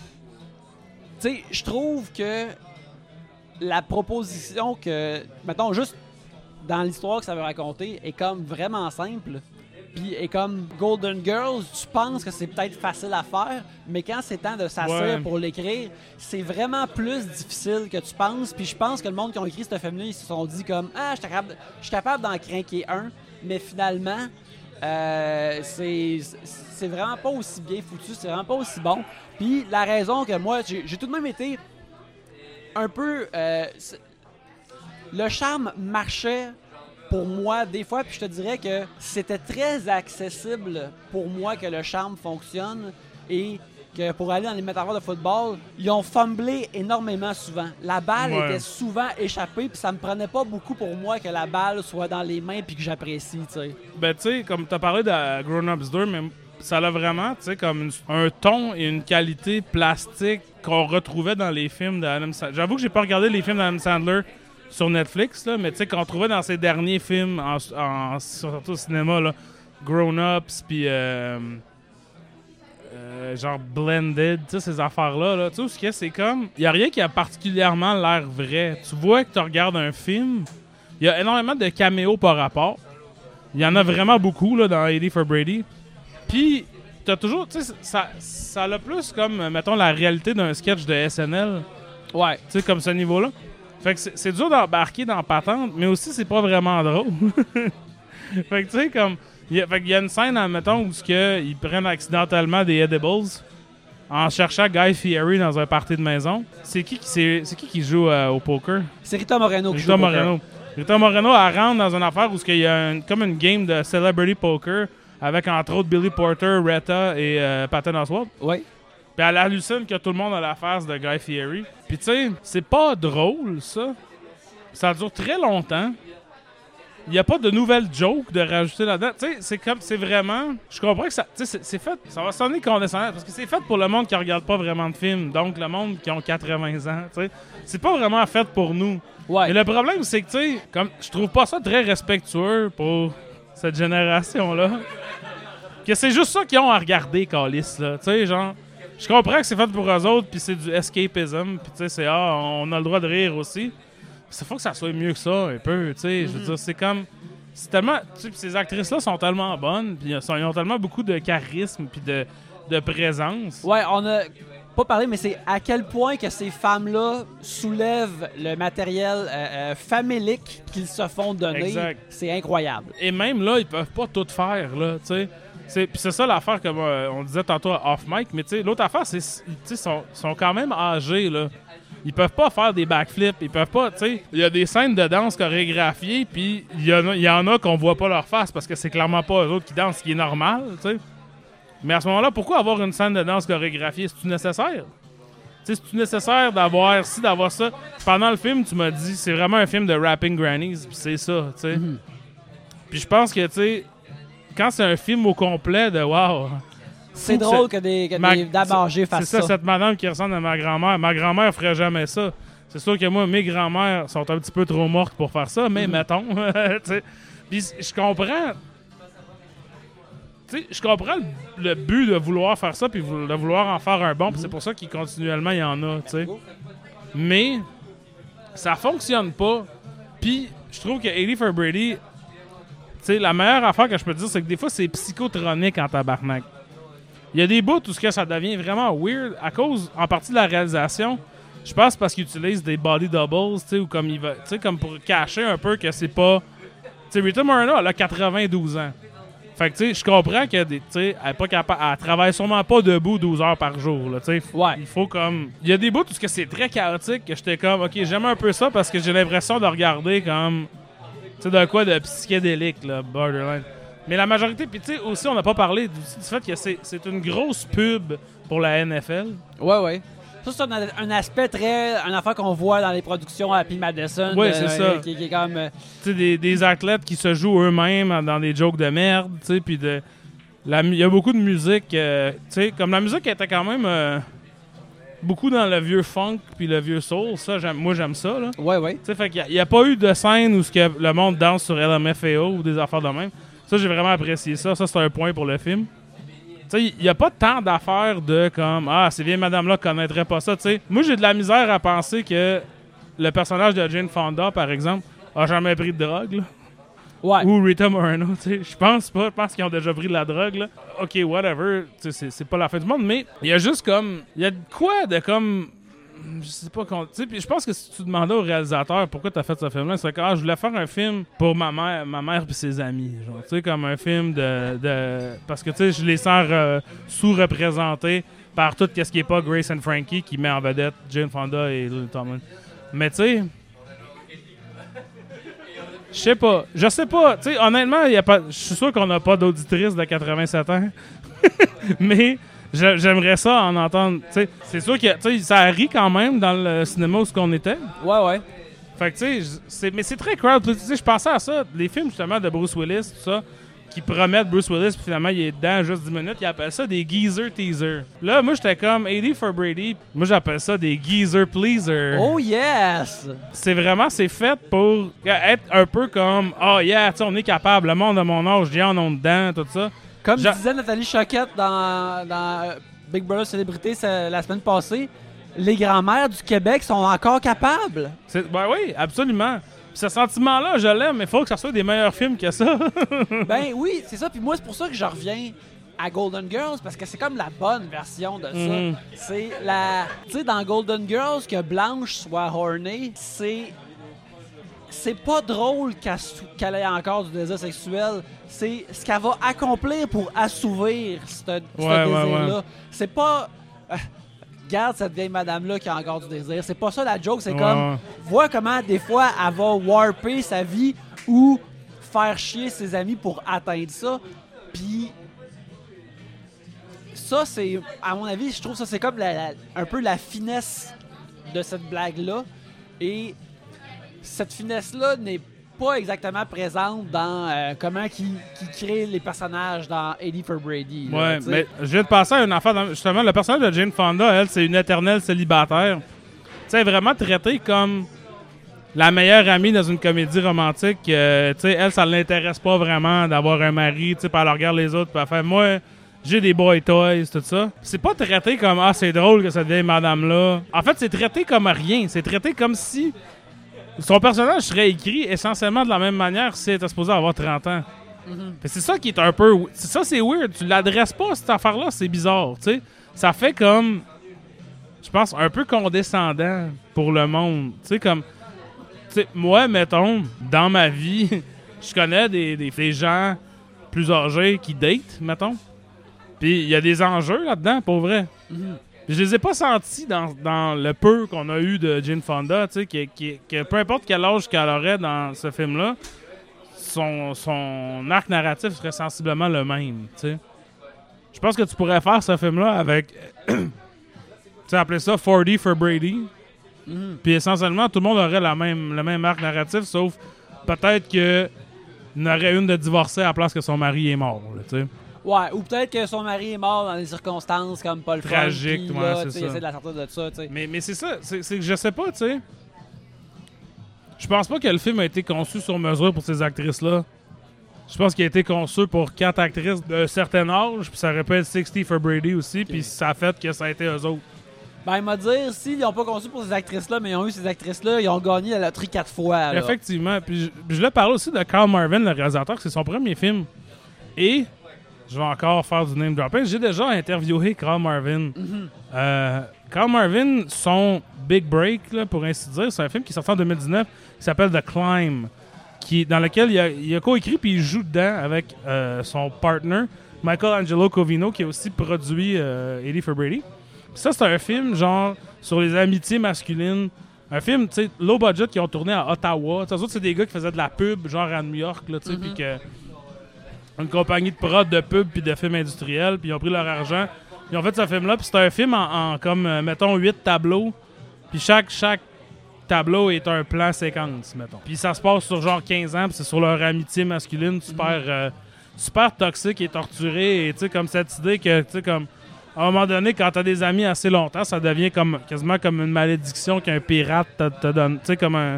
tu sais, je trouve que la proposition que, mettons, juste dans l'histoire que ça veut raconter, est comme vraiment simple. Puis est comme Golden Girls, tu penses que c'est peut-être facile à faire, mais quand c'est temps de s'asseoir ouais. pour l'écrire, c'est vraiment plus difficile que tu penses. Puis je pense que le monde qui a écrit ce film-là, ils se sont dit comme « Ah, je suis capable, je suis capable d'en craquer un », mais finalement, euh, c'est, c'est vraiment pas aussi bien foutu, c'est vraiment pas aussi bon. Puis la raison que moi, j'ai, j'ai tout de même été un peu... Euh, le charme marchait pour moi des fois, puis je te dirais que c'était très accessible pour moi que le charme fonctionne et que pour aller dans les métaphores de football, ils ont fumblé énormément souvent. La balle ouais. était souvent échappée, puis ça me prenait pas beaucoup pour moi que la balle soit dans les mains puis que j'apprécie, tu sais. Ben, tu sais, comme tu as parlé de Grown Ups deux, mais ça a vraiment, tu sais, comme une, un ton et une qualité plastique qu'on retrouvait dans les films d'Adam Sandler. J'avoue que j'ai pas regardé les films d'Adam Sandler sur Netflix, là, mais tu sais, qu'on trouvait dans ses derniers films, en, en, surtout au cinéma, là, Grown Ups, puis euh, euh, genre Blended, tu sais, ces affaires-là, là, tu sais, ce qu'il y a, c'est comme, il n'y a rien qui a particulièrement l'air vrai. Tu vois que tu regardes un film, il y a énormément de caméos par rapport. Il y en a vraiment beaucoup, là, dans eighty for Brady. Puis, t'as toujours, tu sais, ça, ça a plus comme, mettons, la réalité d'un sketch de S N L. Ouais. Tu sais, comme ce niveau-là. Fait que c'est, c'est dur d'embarquer dans Patente, mais aussi c'est pas vraiment drôle. Fait que tu sais, comme. Y a, fait qu'il y a une scène, admettons, où que ils prennent accidentellement des edibles en cherchant Guy Fieri dans un party de maison. C'est qui qui, c'est, c'est qui, qui joue euh, au poker? C'est Rita Moreno qui Rita joue Moreno. au poker. Rita Moreno, elle rentre dans une affaire où il y a une, comme une game de celebrity poker avec entre autres Billy Porter, Retta et euh, Patton Oswalt. Oui. Puis elle hallucine que tout le monde a la face de Guy Fieri. Puis tu sais, c'est pas drôle, ça. Ça dure très longtemps. Il n'y a pas de nouvelles jokes de rajouter là-dedans. Tu sais, c'est comme, c'est vraiment... Je comprends que ça... Tu sais, c'est, c'est fait... Ça va sonner condescendant, parce que c'est fait pour le monde qui regarde pas vraiment de films. Donc, le monde qui ont quatre-vingts ans, tu sais. C'est pas vraiment fait pour nous. Ouais. Et le problème, c'est que, tu sais, comme... Je trouve pas ça très respectueux pour cette génération-là. Que c'est juste ça qu'ils ont à regarder, câlisse, là. Tu sais, genre... Je comprends que c'est fait pour eux autres, puis c'est du escapism, puis tu sais, c'est ah, on a le droit de rire aussi. Il faut que ça soit mieux que ça, un peu, tu sais. Mm-hmm. Je veux dire, c'est comme. C'est tellement. Tu sais, ces actrices-là sont tellement bonnes, puis ils ont tellement beaucoup de charisme, puis de, de présence. Ouais, on a pas parlé, mais c'est à quel point que ces femmes-là soulèvent le matériel euh, euh, famélique qu'ils se font donner. Exact. C'est incroyable. Et même là, ils peuvent pas tout faire, là, tu sais. C'est, pis c'est ça l'affaire comme euh, on disait tantôt off-mic, mais tu sais, l'autre affaire, c'est qu'ils sont, sont quand même âgés, là. Ils peuvent pas faire des backflips, ils peuvent pas, tu sais. Il y a des scènes de danse chorégraphiées, puis il y, y en a qu'on voit pas leur face parce que c'est clairement pas eux autres qui dansent, ce qui est normal, tu sais. Mais à ce moment-là, pourquoi avoir une scène de danse chorégraphiée? C'est-tu nécessaire? Tu sais, c'est-tu nécessaire d'avoir, si d'avoir ça? Pendant le film, tu m'as dit, c'est vraiment un film de rapping grannies, pis c'est ça, tu sais. Mm-hmm. Puis je pense que, tu sais, quand c'est un film au complet de wow. C'est drôle que des, que ma, des dames âgées fassent ça. C'est ça, cette madame qui ressemble à ma grand-mère. Ma grand-mère ferait jamais ça. C'est sûr que moi, mes grand-mères sont un petit peu trop mortes pour faire ça, mais mm-hmm. mettons. Puis je comprends. Tu sais, je comprends le, le but de vouloir faire ça, puis de vouloir en faire un bon, puis mm-hmm. c'est pour ça qu'il continuellement il y en a, tu sais. Mais ça fonctionne pas. Puis je trouve que eighty for Brady. T'sais, la meilleure affaire que je peux te dire, c'est que des fois, c'est psychotronique en tabarnak. Il y a des bouts où ça devient vraiment weird à cause, en partie, de la réalisation. Je pense parce qu'ils utilisent des body doubles, ou comme il va, comme pour cacher un peu que c'est pas... Tu sais, Rita Moreno, elle a quatre-vingt-douze ans. Fait Fait que, tu sais, je comprends qu'elle elle est pas capable. Elle travaille sûrement pas debout douze heures par jour, là, tu sais. Ouais. Il faut comme. Il y a des bouts où c'est très chaotique que j'étais comme, ok, j'aime un peu ça parce que j'ai l'impression de regarder comme. Tu sais, d'un quoi de psychédélique, là, borderline. Mais la majorité, puis tu sais, aussi, on n'a pas parlé du, du fait que c'est, c'est une grosse pub pour la N F L. Ouais, ouais. Ça, c'est un, un aspect très. Un affaire qu'on voit dans les productions à Happy Madison. Oui, c'est euh, ça. Qui, qui est comme. Euh... Tu sais, des, des athlètes qui se jouent eux-mêmes dans des jokes de merde, tu sais, puis de. Il y a beaucoup de musique, euh, tu sais, comme la musique était quand même euh, beaucoup dans le vieux funk puis le vieux soul, ça, j'aime, moi j'aime ça, là. Ouais, ouais. Tu sais, fait qu'il n'y a, a pas eu de scène où ce que le monde danse sur L M F A O ou des affaires de même. Ça, j'ai vraiment apprécié ça. Ça, c'est un point pour le film. Tu sais, il n'y a pas tant d'affaires de comme « Ah, ces vieilles madame-là connaîtraient pas ça », tu sais. Moi, j'ai de la misère à penser que le personnage de Jane Fonda, par exemple, a jamais pris de drogue, là. Ouais. Ou Rita Moreno, tu sais. Je pense pas. Je pense qu'ils ont déjà pris de la drogue, là. OK, whatever. Tu sais, c'est, c'est pas la fin du monde, mais il y a juste comme... Il y a de quoi de comme... Je sais pas quand. Tu sais, puis je pense que si tu demandais au réalisateur pourquoi t'as fait ce film-là, c'est que ah, je voulais faire un film pour ma mère, ma mère puis ses amis. Genre, tu sais, comme un film de. de parce que, tu sais, je les sens euh, sous-représentés par tout ce qui est pas Grace and Frankie qui met en vedette Jane Fonda et Lily Tomlin. Mais, tu sais. Je sais pas. Je sais pas. Tu sais, honnêtement, y a pas. Je suis sûr qu'on n'a pas d'auditrice de quatre-vingt-sept ans. Mais. J'aimerais ça en entendre. T'sais, c'est sûr que ça rit quand même dans le cinéma où on était. Ouais, ouais. Fait que, tu sais, mais c'est très crowd. Je pensais à ça, les films justement de Bruce Willis, tout ça, qui promettent Bruce Willis, puis finalement il est dedans juste dix minutes, ils appellent ça des geezer teasers. Là, moi j'étais comme eighty for Brady, moi j'appelle ça des geezer pleaser. Oh yes! C'est vraiment, c'est fait pour être un peu comme, oh yeah, tu sais, on est capable, le monde de mon âge, j'ai en ont dedans, tout ça. Comme Ja- disait Nathalie Choquette dans, dans Big Brother Célébrité la semaine passée, les grands-mères du Québec sont encore capables. C'est, ben oui, absolument. Puis ce sentiment-là, je l'aime, mais il faut que ça soit des meilleurs films que ça. Ben oui, c'est ça. Puis moi, c'est pour ça que je reviens à Golden Girls, parce que c'est comme la bonne version de ça. Mm. C'est la... Tu sais, dans Golden Girls, que Blanche soit horny, c'est... C'est pas drôle qu'elle, qu'elle ait encore du désir sexuel. C'est ce qu'elle va accomplir pour assouvir ce, ce Ouais, désir-là. ouais, ouais. C'est pas... euh, Garde cette vieille madame-là qui a encore du désir. C'est pas ça la joke. C'est Ouais, comme... ouais. Vois comment, des fois, elle va warper sa vie ou faire chier ses amis pour atteindre ça. Puis... Ça, c'est... À mon avis, je trouve ça, c'est comme la, la- un peu la finesse de cette blague-là. Et... cette finesse-là n'est pas exactement présente dans euh, comment qui, qui crée les personnages dans eighty for Brady. Là, Ouais, t'sais. mais je viens de passer à une affaire. dans- Justement, le personnage de Jane Fonda, elle, c'est une éternelle célibataire. Tu sais, elle est vraiment traitée comme la meilleure amie dans une comédie romantique. Euh, tu sais, elle, ça l'intéresse pas vraiment d'avoir un mari. Tu sais, puis elle regarde les autres, puis elle fait moi. J'ai des boy toys, tout ça. C'est pas traité comme ah, c'est drôle que cette vieille madame-là. En fait, c'est traité comme rien. C'est traité comme si son personnage serait écrit essentiellement de la même manière si elle était supposée avoir trente ans. Mhm. Fait que c'est ça qui est un peu... c'est ça, c'est weird. Tu l'adresses pas, cette affaire-là, c'est bizarre, tu sais. Ça fait comme... je pense, un peu condescendant pour le monde. Tu sais, comme... tu sais, moi, mettons, dans ma vie, je connais des, des, des gens plus âgés qui datent, mettons. Puis il y a des enjeux là-dedans, pour vrai. Mhm. Je les ai pas sentis dans, dans le peu qu'on a eu de Jane Fonda, tu sais, qui, qui, que peu importe quel âge qu'elle aurait dans ce film-là, son, son arc narratif serait sensiblement le même, tu sais. Je pense que tu pourrais faire ce film-là avec, tu sais, appeler ça forty for Brady, Mhm. puis essentiellement, tout le monde aurait la même, le même arc narratif, sauf peut-être qu'il y en aurait une de divorcée à la place que son mari est mort, là, tu sais. Ouais, ou peut-être que son mari est mort dans des circonstances comme Paul Frank. Tragique, puis ouais, là, c'est tu sais, ça. essaie de la sortir de ça, tu sais. Mais, mais c'est ça, c'est, c'est que je sais pas, tu sais. Je pense pas que le film a été conçu sur mesure pour ces actrices-là. Je pense qu'il a été conçu pour quatre actrices d'un certain âge, puis ça aurait pu être sixty for Brady aussi, puis ça a fait que ça a été eux autres. Ben, il m'a dit, s'ils n'ont pas conçu pour ces actrices-là, mais ils ont eu ces actrices-là, ils ont gagné la loterie quatre fois. Là. Effectivement. Puis je, puis je l'ai parlé aussi de Carl Marvin, le réalisateur, que c'est son premier film. Et je vais encore faire du name dropping. J'ai déjà interviewé Carl Marvin. Mhm. Euh, Carl Marvin, son big break, là, pour ainsi dire, c'est un film qui est sorti en deux mille dix-neuf qui s'appelle The Climb, qui, dans lequel il a, il a coécrit puis il joue dedans avec euh, son partner, Michael Angelo Covino, qui a aussi produit euh, eighty for Brady. Puis ça, c'est un film genre sur les amitiés masculines. Un film, tu sais, low budget, qui ont tourné à Ottawa. T'sais, eux autres, c'est des gars qui faisaient de la pub, genre à New York, là, tu sais, puis Mm-hmm. que une compagnie de prod de pub puis de films industriels, puis ils ont pris leur argent. Ils ont fait ce film-là, puis c'est un film en, en comme, euh, mettons, huit tableaux. Puis chaque, chaque tableau est un plan séquence, mettons. Puis ça se passe sur genre quinze ans, puis c'est sur leur amitié masculine super, Mm-hmm. euh, super toxique et torturée. Et tu sais, comme cette idée que, tu sais, comme, à un moment donné, quand t'as des amis assez longtemps, ça devient comme quasiment comme une malédiction qu'un pirate te, te donne. Tu sais, comme un,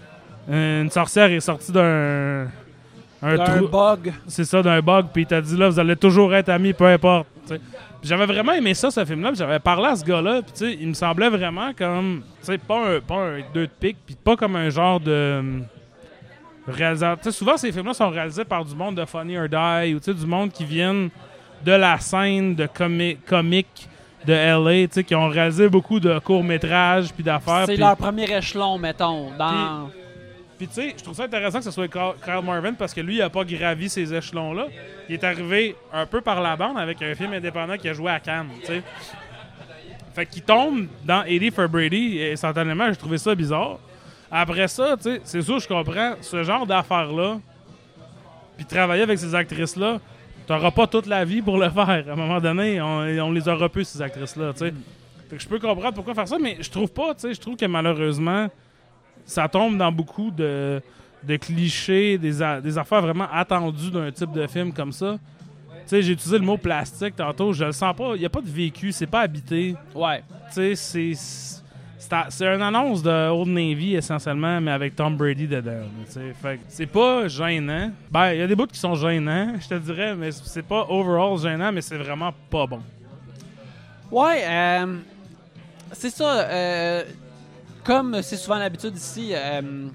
une sorcière est sortie d'un... Un, Un trou, bug. c'est ça, d'un bug, puis il t'a dit là, vous allez toujours être amis, peu importe. T'sais. J'avais vraiment aimé ça, ce film-là, puis j'avais parlé à ce gars-là, puis tu sais, il me semblait vraiment comme, tu sais, pas un, pas un deux de pique, puis pas comme un genre de hum, réalisateur. Tu sais, souvent ces films-là sont réalisés par du monde de Funny or Die, ou tu sais, du monde qui viennent de la scène de comi- comique de L A, tu sais, qui ont réalisé beaucoup de courts-métrages, puis d'affaires. C'est pis... leur premier échelon, mettons. Dans... Puis, Puis tu sais, je trouve ça intéressant que ce soit Kyle Marvin parce que lui, il a pas gravi ces échelons-là. Il est arrivé un peu par la bande avec un film indépendant qui a joué à Cannes, tu sais. Fait qu'il tombe dans eighty for Brady, et instantanément, j'ai trouvé ça bizarre. Après ça, tu sais, c'est sûr, je comprends, ce genre d'affaires-là, puis travailler avec ces actrices-là, t'auras pas toute la vie pour le faire. À un moment donné, on, on les aura plus, ces actrices-là, tu sais. Mm. Fait que je peux comprendre pourquoi faire ça, mais je trouve pas, tu sais, je trouve que malheureusement... ça tombe dans beaucoup de, de clichés, des, a, des affaires vraiment attendues d'un type de film comme ça. Tu sais, j'ai utilisé le mot plastique tantôt, je le sens pas, il n'y a pas de vécu, c'est pas habité. Ouais. Tu sais, c'est, c'est, c'est une annonce de Old Navy essentiellement, mais avec Tom Brady dedans. Fait que c'est pas gênant. Ben, il y a des bouts qui sont gênants, je te dirais, mais c'est pas overall gênant, mais c'est vraiment pas bon. Ouais, euh, c'est ça. Euh, Comme c'est souvent l'habitude ici, euh,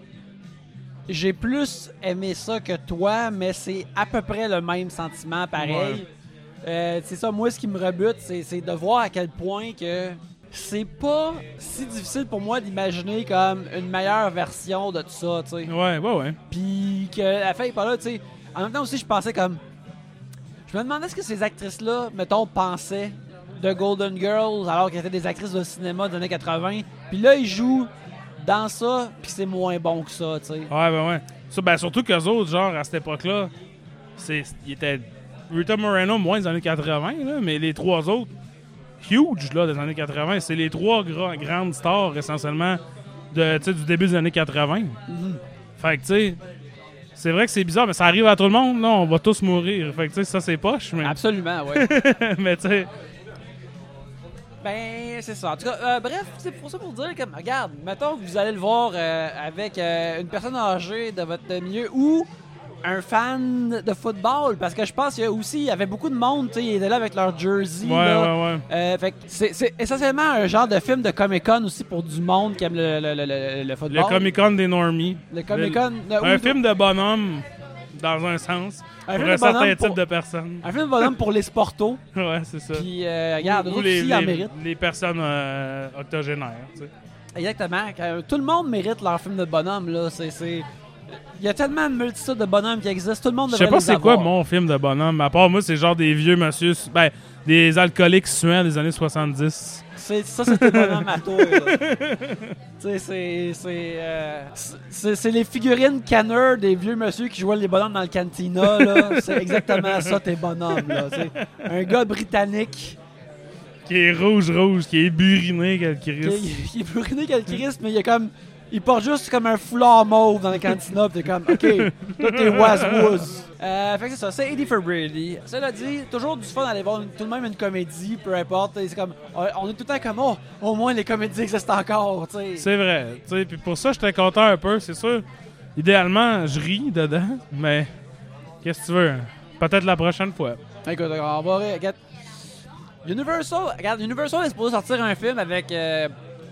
j'ai plus aimé ça que toi, mais c'est à peu près le même sentiment, pareil. Ouais. Euh, c'est ça, moi, ce qui me rebute, c'est, c'est de voir à quel point que c'est pas si difficile pour moi d'imaginer comme une meilleure version de tout ça, tu sais. Ouais, ouais, ouais. Puis que la fin est pas là, tu sais. En même temps aussi, je pensais comme... Je me demandais ce que ces actrices-là, mettons, pensaient de Golden Girls, alors qu'elles étaient des actrices de cinéma des années quatre-vingts. Puis là, ils jouent dans ça, puis c'est moins bon que ça, tu sais. Ouais, ben ouais. Ça, ben, surtout qu'eux autres, genre, à cette époque-là, c'est, ils étaient... Rita Moreno, moins des années quatre-vingts, là, mais les trois autres, huge, là, des années quatre-vingts, c'est les trois gra- grandes stars, essentiellement, de, tu sais, du début des années quatre-vingts. Mm-hmm. Fait que, tu sais, c'est vrai que c'est bizarre, mais ça arrive à tout le monde, là, on va tous mourir. Fait que, tu sais, ça, c'est poche, mais... Absolument, ouais. mais, tu sais... Ben, c'est ça. En tout cas, euh, bref, c'est pour ça pour dire que, regarde, mettons que vous allez le voir euh, avec euh, une personne âgée de votre milieu ou un fan de football, parce que je pense qu'il y a aussi, il y avait beaucoup de monde, tu sais, ils étaient là avec leur jersey. Ouais, là. ouais, ouais. Euh, fait que c'est, c'est essentiellement un genre de film de Comic-Con aussi pour du monde qui aime le, le, le, le, le football. Le Comic-Con des normies. Le Comic-Con. Le- euh, un ou- film de bonhomme, dans un sens, Un pour film un de certain bonhomme type pour- de personnes. Un film de bonhomme pour les sportos. Ouais, c'est ça. Puis, euh, regarde, eux Ou autres les, aussi, ils en les- méritent. les personnes euh, octogénaires, tu sais. Exactement. Quand- Tout le monde mérite leur film de bonhomme, là. C'est, c'est... Il y a tellement de multitudes de bonhommes qui existent. Tout le monde Je devrait sais pas les c'est quoi avoir. mon film de bonhomme. À part moi, c'est genre des vieux monsieur, ben, des alcooliques suants des années soixante-dix. C'est, ça, c'est tes bonhommes à tour. là. Tu sais, c'est... C'est, euh, c'est, c'est les figurines canneurs des vieux monsieur qui jouaient les bonhommes dans le cantina, là. C'est exactement ça, tes bonhommes, là. C'est un gars britannique Qui est rouge-rouge, qui est buriné, quel qui, Christ. qui est plus ruiné que le Christ, mais il est comme... Il porte juste comme un foulard mauve dans le cantina, pis t'es comme, OK, toi t'es was-was. Euh, fait que c'est ça, c'est eighty for Brady. Cela dit, toujours du fun d'aller voir une- tout de même une comédie, peu importe. C'est comme, on est tout le temps comme, oh, au moins les comédies existent encore, tu sais. C'est vrai, tu sais. Puis pour ça, j'étais content un peu, c'est sûr. Idéalement, je ris dedans, mais qu'est-ce que tu veux? Peut-être la prochaine fois. Écoute, on va. Regarde. Universal, regarde, Universal est supposé sortir un film avec euh,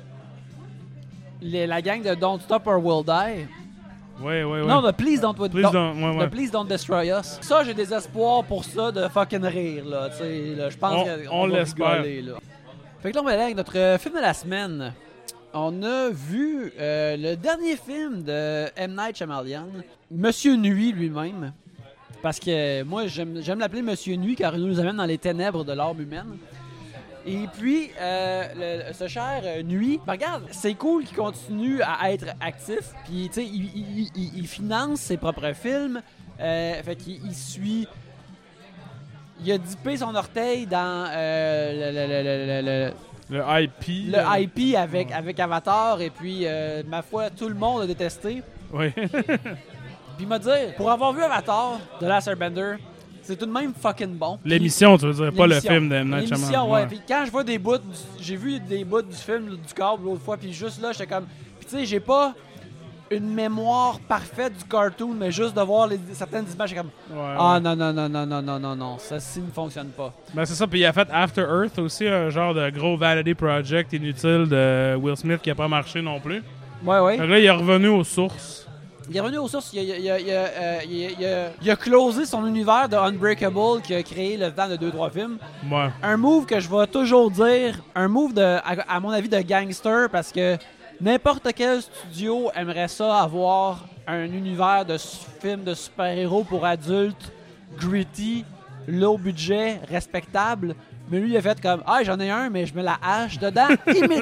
les- la gang de Don't Stop or We'll Die. Ouais, ouais, ouais. Non, de Please Don't, Please don't, don't- ouais, de ouais. Please Don't Destroy Us. Ça, j'ai des espoirs pour ça de fucking rire, là. Tu sais, là, je pense On- qu'on on va l'espère. rigoler, là. Fait que là, on va aller avec notre euh, film de la semaine. on a vu euh, le dernier film de M. Night Shyamalan, Monsieur Nuit lui-même. Parce que moi, j'aime, j'aime l'appeler Monsieur Nuit car il nous amène dans les ténèbres de l'âme humaine. Et puis, euh, le, ce cher euh, Nuit, ben regarde, c'est cool qu'il continue à être actif. Puis, tu sais, il, il, il, il finance ses propres films. Euh, fait qu'il il suit... Il a dippé son orteil dans euh, le, le, le, le, le Le I P. Le euh... I P avec, ouais. avec Avatar, et puis, euh, ma foi, tout le monde a détesté. Oui. Puis il m'a dit, pour avoir vu Avatar de Last Airbender, c'est tout de même fucking bon. L'émission, tu veux dire, pas le film de M. Night Shyamalan. L'émission, ouais. ouais. Puis quand je vois des bouts, du... j'ai vu des bouts du film du câble l'autre fois, puis juste là, j'étais comme... Puis tu sais, j'ai pas une mémoire parfaite du cartoon, mais juste de voir les... certaines images, j'étais comme... Ouais, ah ouais. non, non, non, non, non, non, non, non, ça, ça ne fonctionne pas. Ben c'est ça, puis il a fait After Earth aussi, un genre de gros vanity project inutile de Will Smith qui a pas marché non plus. Ouais, ouais. Donc là, il est revenu aux sources. Il est revenu aux sources, il a, il, a, il, a, euh, il, a, il, a, il a closé son univers de Unbreakable qui a créé le temps de deux trois films. Ouais. Un move que je vais toujours dire, un move de, à, à mon avis de gangster, parce que n'importe quel studio aimerait ça avoir un univers de film de super-héros pour adultes, gritty, low budget, respectable. Mais lui, il a fait comme « Ah, j'en ai un, mais je mets la hache dedans immédiatement! »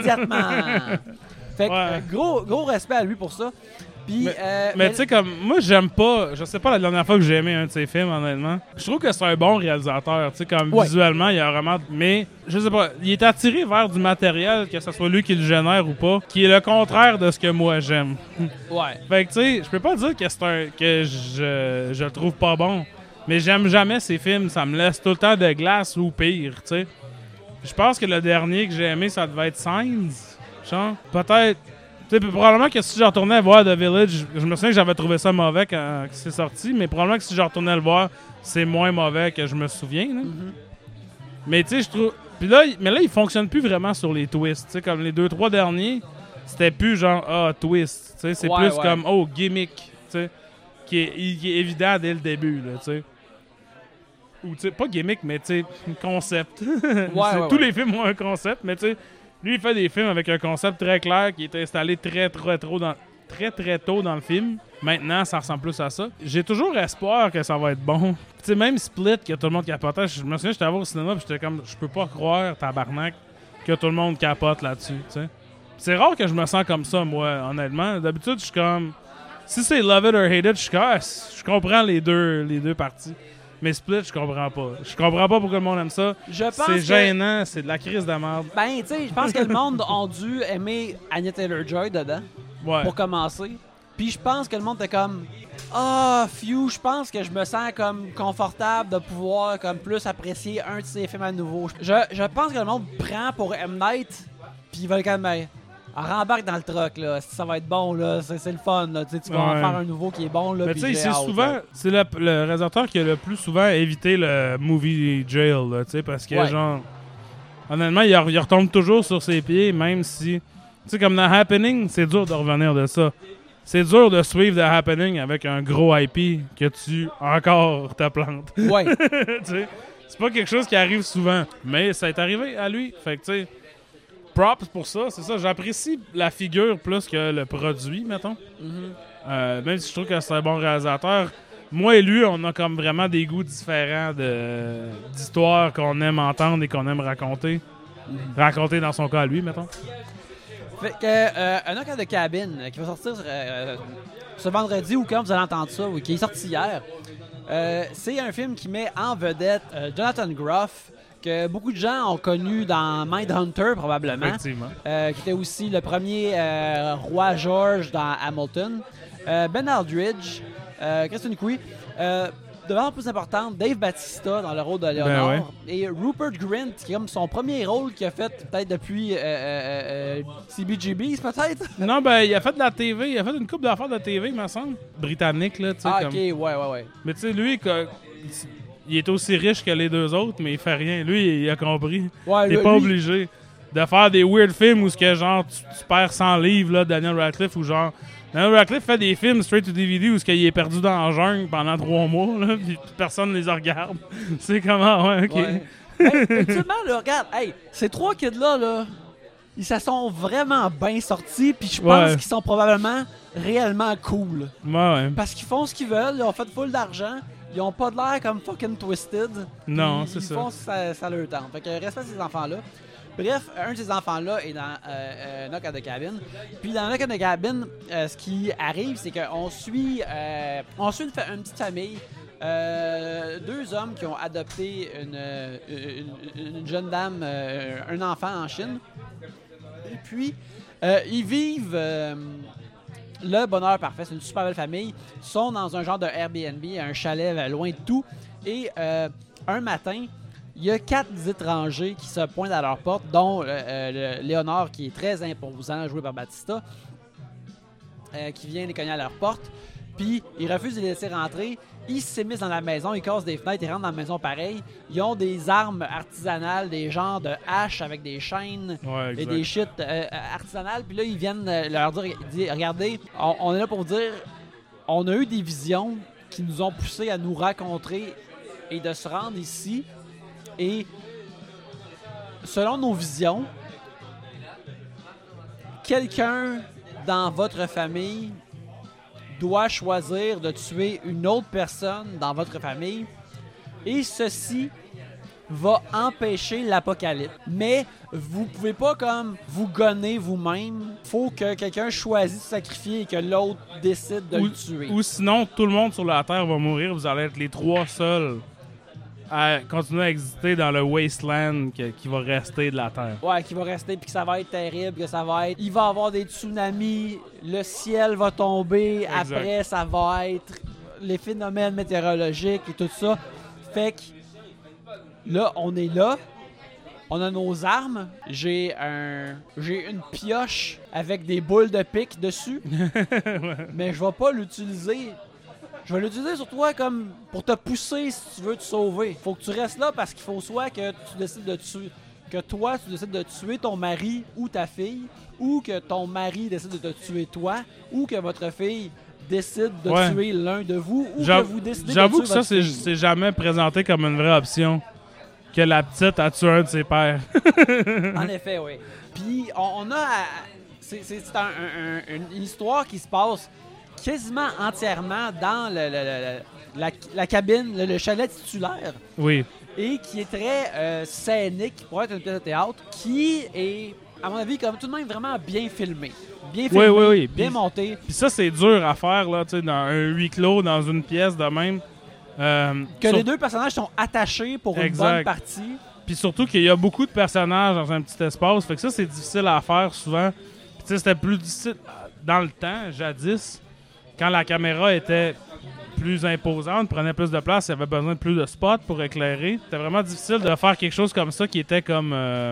Fait que ouais. gros, gros respect à lui pour ça. Puis, mais euh, mais, mais tu sais, comme moi, j'aime pas. Je sais pas la dernière fois que j'ai aimé un de ses films, honnêtement. Je trouve que c'est un bon réalisateur. Tu sais, comme ouais. visuellement, il y a vraiment. Mais, je sais pas, il est attiré vers du matériel, que ce soit lui qui le génère ou pas, qui est le contraire de ce que moi j'aime. Ouais. Fait que, tu sais, je peux pas dire que c'est un. que je, je le trouve pas bon. Mais j'aime jamais ces films. Ça me laisse tout le temps de glace ou pire, tu sais. Je pense que le dernier que j'ai aimé, ça devait être Signs. Genre, peut-être. Tu sais, probablement que si je retournais voir The Village, je me souviens que j'avais trouvé ça mauvais quand c'est sorti, mais probablement que si je retournais le voir, c'est moins mauvais que je me souviens. Là. Mm-hmm. Mais tu sais, je trouve. Puis là, mais là, il fonctionne plus vraiment sur les twists. Tu sais, comme les deux, trois derniers, c'était plus genre ah, twist. Tu sais, c'est ouais, plus ouais. comme oh, gimmick. Tu sais, qui est, qui est évident dès le début, là, tu sais. Ou tu sais, pas gimmick, mais tu sais, concept. Ouais, ouais, tous ouais. les films ont un concept, mais tu sais. Lui, il fait des films avec un concept très clair qui est installé très, très, trop dans, très, très tôt dans le film. Maintenant, ça ressemble plus à ça. J'ai toujours espoir que ça va être bon. Tu sais, même Split, que tout le monde capotait, je me souviens, j'étais allé au cinéma et j'étais comme, je peux pas croire, tabarnak, que tout le monde capote là-dessus, tu sais. C'est rare que je me sens comme ça, moi, honnêtement. D'habitude, je suis comme, si c'est love it or hate it, je suis comme, ah, je comprends les deux, les deux parties. Mais Split, je comprends pas. Je comprends pas pourquoi le monde aime ça. C'est gênant, que... c'est de la crise de merde. Ben, tu sais, je pense que le monde a dû aimer Anya Taylor-Joy dedans. Ouais. Pour commencer. Puis je pense que le monde était comme ah, oh, phew, je pense que je me sens comme confortable de pouvoir comme plus apprécier un de ses films à nouveau. Je, je pense que le monde prend pour M. Night, puis il va quand même. Rembarque dans le truck, là. Ça va être bon, là. C'est, c'est le fun, là. Tu vas ouais. en faire un nouveau qui est bon, là. Mais tu sais, c'est souvent. Là. C'est le, le réalisateur qui a le plus souvent évité le movie jail, là. Tu sais, parce que, ouais. genre. Honnêtement, il, il retombe toujours sur ses pieds, même si. Tu sais, comme dans Happening, c'est dur de revenir de ça. C'est dur de suivre The Happening avec un gros I P que tu encore te plantes. Ouais. Tu sais, c'est pas quelque chose qui arrive souvent. Mais ça est arrivé à lui. Fait que, tu sais. Props pour ça, c'est ça. J'apprécie la figure plus que le produit, mettons. Mm-hmm. Euh, même si je trouve que c'est un bon réalisateur. Moi et lui, on a comme vraiment des goûts différents de, d'histoires qu'on aime entendre et qu'on aime raconter. Mm-hmm. Raconter dans son cas à lui, mettons. Fait que, euh, un autre de cabine qui va sortir euh, ce vendredi ou quand vous allez entendre ça, ou qui est sorti hier, euh, c'est un film qui met en vedette euh, Jonathan Groff, que beaucoup de gens ont connu dans Mindhunter, probablement. Effectivement. Euh, qui était aussi le premier euh, roi George dans Hamilton. Euh, Ben Aldridge, euh, Kristen Cui. Euh, de manière plus importante, Dave Bautista dans le rôle de Léonard. Ben ouais. Et Rupert Grint, qui est comme son premier rôle qu'il a fait peut-être depuis euh, euh, euh, C B G B's, peut-être? Non, ben il a fait de la T V. Il a fait une couple d'affaires de T V, il me semble. Britannique, là, tu sais. Ah, comme... OK, ouais, ouais, ouais. Mais tu sais, lui, que... il est aussi riche que les deux autres, mais il fait rien. Lui, il a compris. Ouais, il est pas lui... obligé de faire des weird films où ce que genre tu, tu perds cent livres, là, Daniel Radcliffe, ou genre Daniel Radcliff fait des films straight to D V D où il est perdu dans la jungle pendant trois mois, là, puis personne ne les regarde. C'est comment, ouais, ok. Ouais. Hey, ultimement, là, regarde, hey, ces trois kids-là, là, ils se sont vraiment bien sortis, puis je pense Ouais. qu'ils sont probablement réellement cool. Ouais, ouais. Parce qu'ils font ce qu'ils veulent, ils ont fait full d'argent, ils ont pas de l'air comme fucking Twisted. Non, Ils- c'est ça. Ils font ce que ça, ça leur tente. Fait que respect à ces enfants-là. Bref, un de ces enfants-là est dans euh, euh, Knock at the Cabin. Puis dans Knock at the Cabin, euh, ce qui arrive, c'est qu'on suit, euh, on suit une, fa- une petite famille. Euh, deux hommes qui ont adopté une, euh, une, une jeune dame, euh, un enfant en Chine. Et puis, euh, ils vivent euh, le bonheur parfait. C'est une super belle famille. Ils sont dans un genre de Airbnb, un chalet euh, loin de tout. Et euh, un matin, il y a quatre étrangers qui se pointent à leur porte, dont euh, euh, le Léonard, qui est très imposant, joué par Batista, euh, qui vient les cogner à leur porte. Puis, ils refusent de les laisser rentrer. Ils s'émissent dans la maison, ils cassent des fenêtres, ils rentrent dans la maison pareil. Ils ont des armes artisanales, des genres de haches avec des chaînes Ouais, et exact. des shit euh, artisanales. Puis là, ils viennent euh, leur dire, dire, regardez, on, on est là pour vous dire, on a eu des visions qui nous ont poussés à nous rencontrer et de se rendre ici. Et selon nos visions, quelqu'un dans votre famille doit choisir de tuer une autre personne dans votre famille et ceci va empêcher l'apocalypse. Mais vous pouvez pas comme vous gonner vous-même. Faut que quelqu'un choisisse de se sacrifier et que l'autre décide de Ou, le tuer. ou sinon, tout le monde sur la Terre va mourir. Vous allez être les trois seuls à continuer à exister dans le wasteland que- qui va rester de la Terre. Ouais, qui va rester puis que ça va être terrible, que ça va être... Il va y avoir des tsunamis, le ciel va tomber, Exact. après ça va être les phénomènes météorologiques et tout ça. Fait que là, on est là, on a nos armes, j'ai un j'ai une pioche avec des boules de pique dessus, mais je vais pas l'utiliser. Je vais l'utiliser sur toi comme pour te pousser si tu veux te sauver. Faut que tu restes là parce qu'il faut soit que tu décides de tuer, que toi tu décides de tuer ton mari ou ta fille, ou que ton mari décide de te tuer toi, ou que votre fille décide de Ouais. tuer l'un de vous, ou que J'avoue vous décidez de j'avoue tuer que ça, votre c'est fille. c'est jamais présenté comme une vraie option. Que la petite a tué un de ses pères. En effet, oui. Puis on, on a... à- C'est c'est- c'est un- un- un- une histoire qui se passe quasiment entièrement dans le, le- le- le- la, la cabine, le, le chalet titulaire, Oui. et qui est très euh, scénique pour être une pièce de théâtre, qui est, à mon avis, comme tout de même vraiment bien filmé. Bien filmé, oui, oui. bien Puis- monté. Puis ça, c'est dur à faire, là, tu sais, dans un huis clos, dans une pièce de même. Euh, Que sur- les deux personnages sont attachés pour une Exact. bonne partie. Puis surtout qu'il y a beaucoup de personnages dans un petit espace. Fait que ça, c'est difficile à faire souvent. Puis tu sais, c'était plus difficile dans le temps, jadis, quand la caméra était plus imposante, prenait plus de place, il y avait besoin de plus de spots pour éclairer. C'était vraiment difficile de faire quelque chose comme ça qui était comme... euh,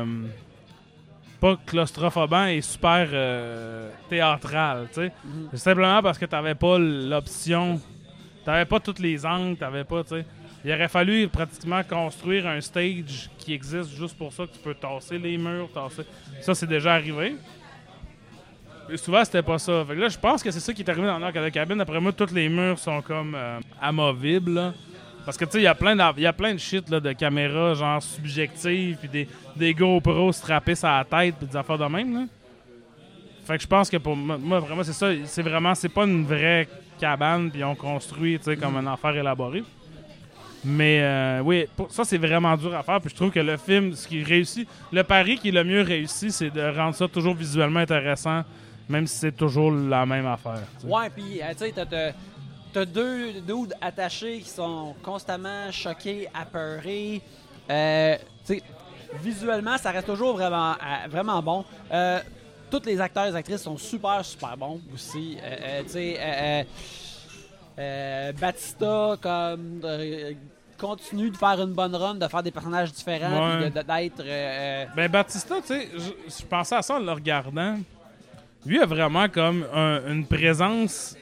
pas claustrophobant et super euh, théâtral, tu sais. Mhm. C'est simplement parce que t'avais pas l'option, t'avais pas tous les angles, t'avais pas, tu sais. Il aurait fallu pratiquement construire un stage qui existe juste pour ça, que tu peux tasser les murs, tasser. Ça, c'est déjà arrivé. Mais souvent, c'était pas ça. Fait que là, je pense que c'est ça qui est arrivé dans Knock at the Cabin. Après moi, tous les murs sont comme euh, amovibles, là. Parce que, tu sais, il y a plein d'av- il y a plein de shit, là, de caméras, genre subjectives, puis des, des GoPros strappés sur la tête, puis des affaires de même, là. Fait que je pense que pour moi, moi, vraiment, c'est ça. C'est vraiment, c'est pas une vraie cabane, puis on construit, tu sais, comme un enfer élaboré. Mais euh, oui, pour- ça, c'est vraiment dur à faire. Puis je trouve que le film, ce qui réussit, le pari qui est le mieux réussi, c'est de rendre ça toujours visuellement intéressant, même si c'est toujours la même affaire. tu sais. Ouais, puis euh, tu sais, t'as- t'as t'as deux dudes attachés qui sont constamment choqués, apeurés. Euh, tu sais, visuellement, ça reste toujours vraiment, euh, vraiment bon. Euh, tous les acteurs et les actrices sont super, super bons aussi. Euh, euh, tu sais, euh, euh, euh, Batista, comme, euh, continue de faire une bonne run, de faire des personnages différents, Ouais. puis de- de- d'être... euh, Ben Batista, tu sais, je je pensais à ça en le regardant. Lui a vraiment comme un- une présence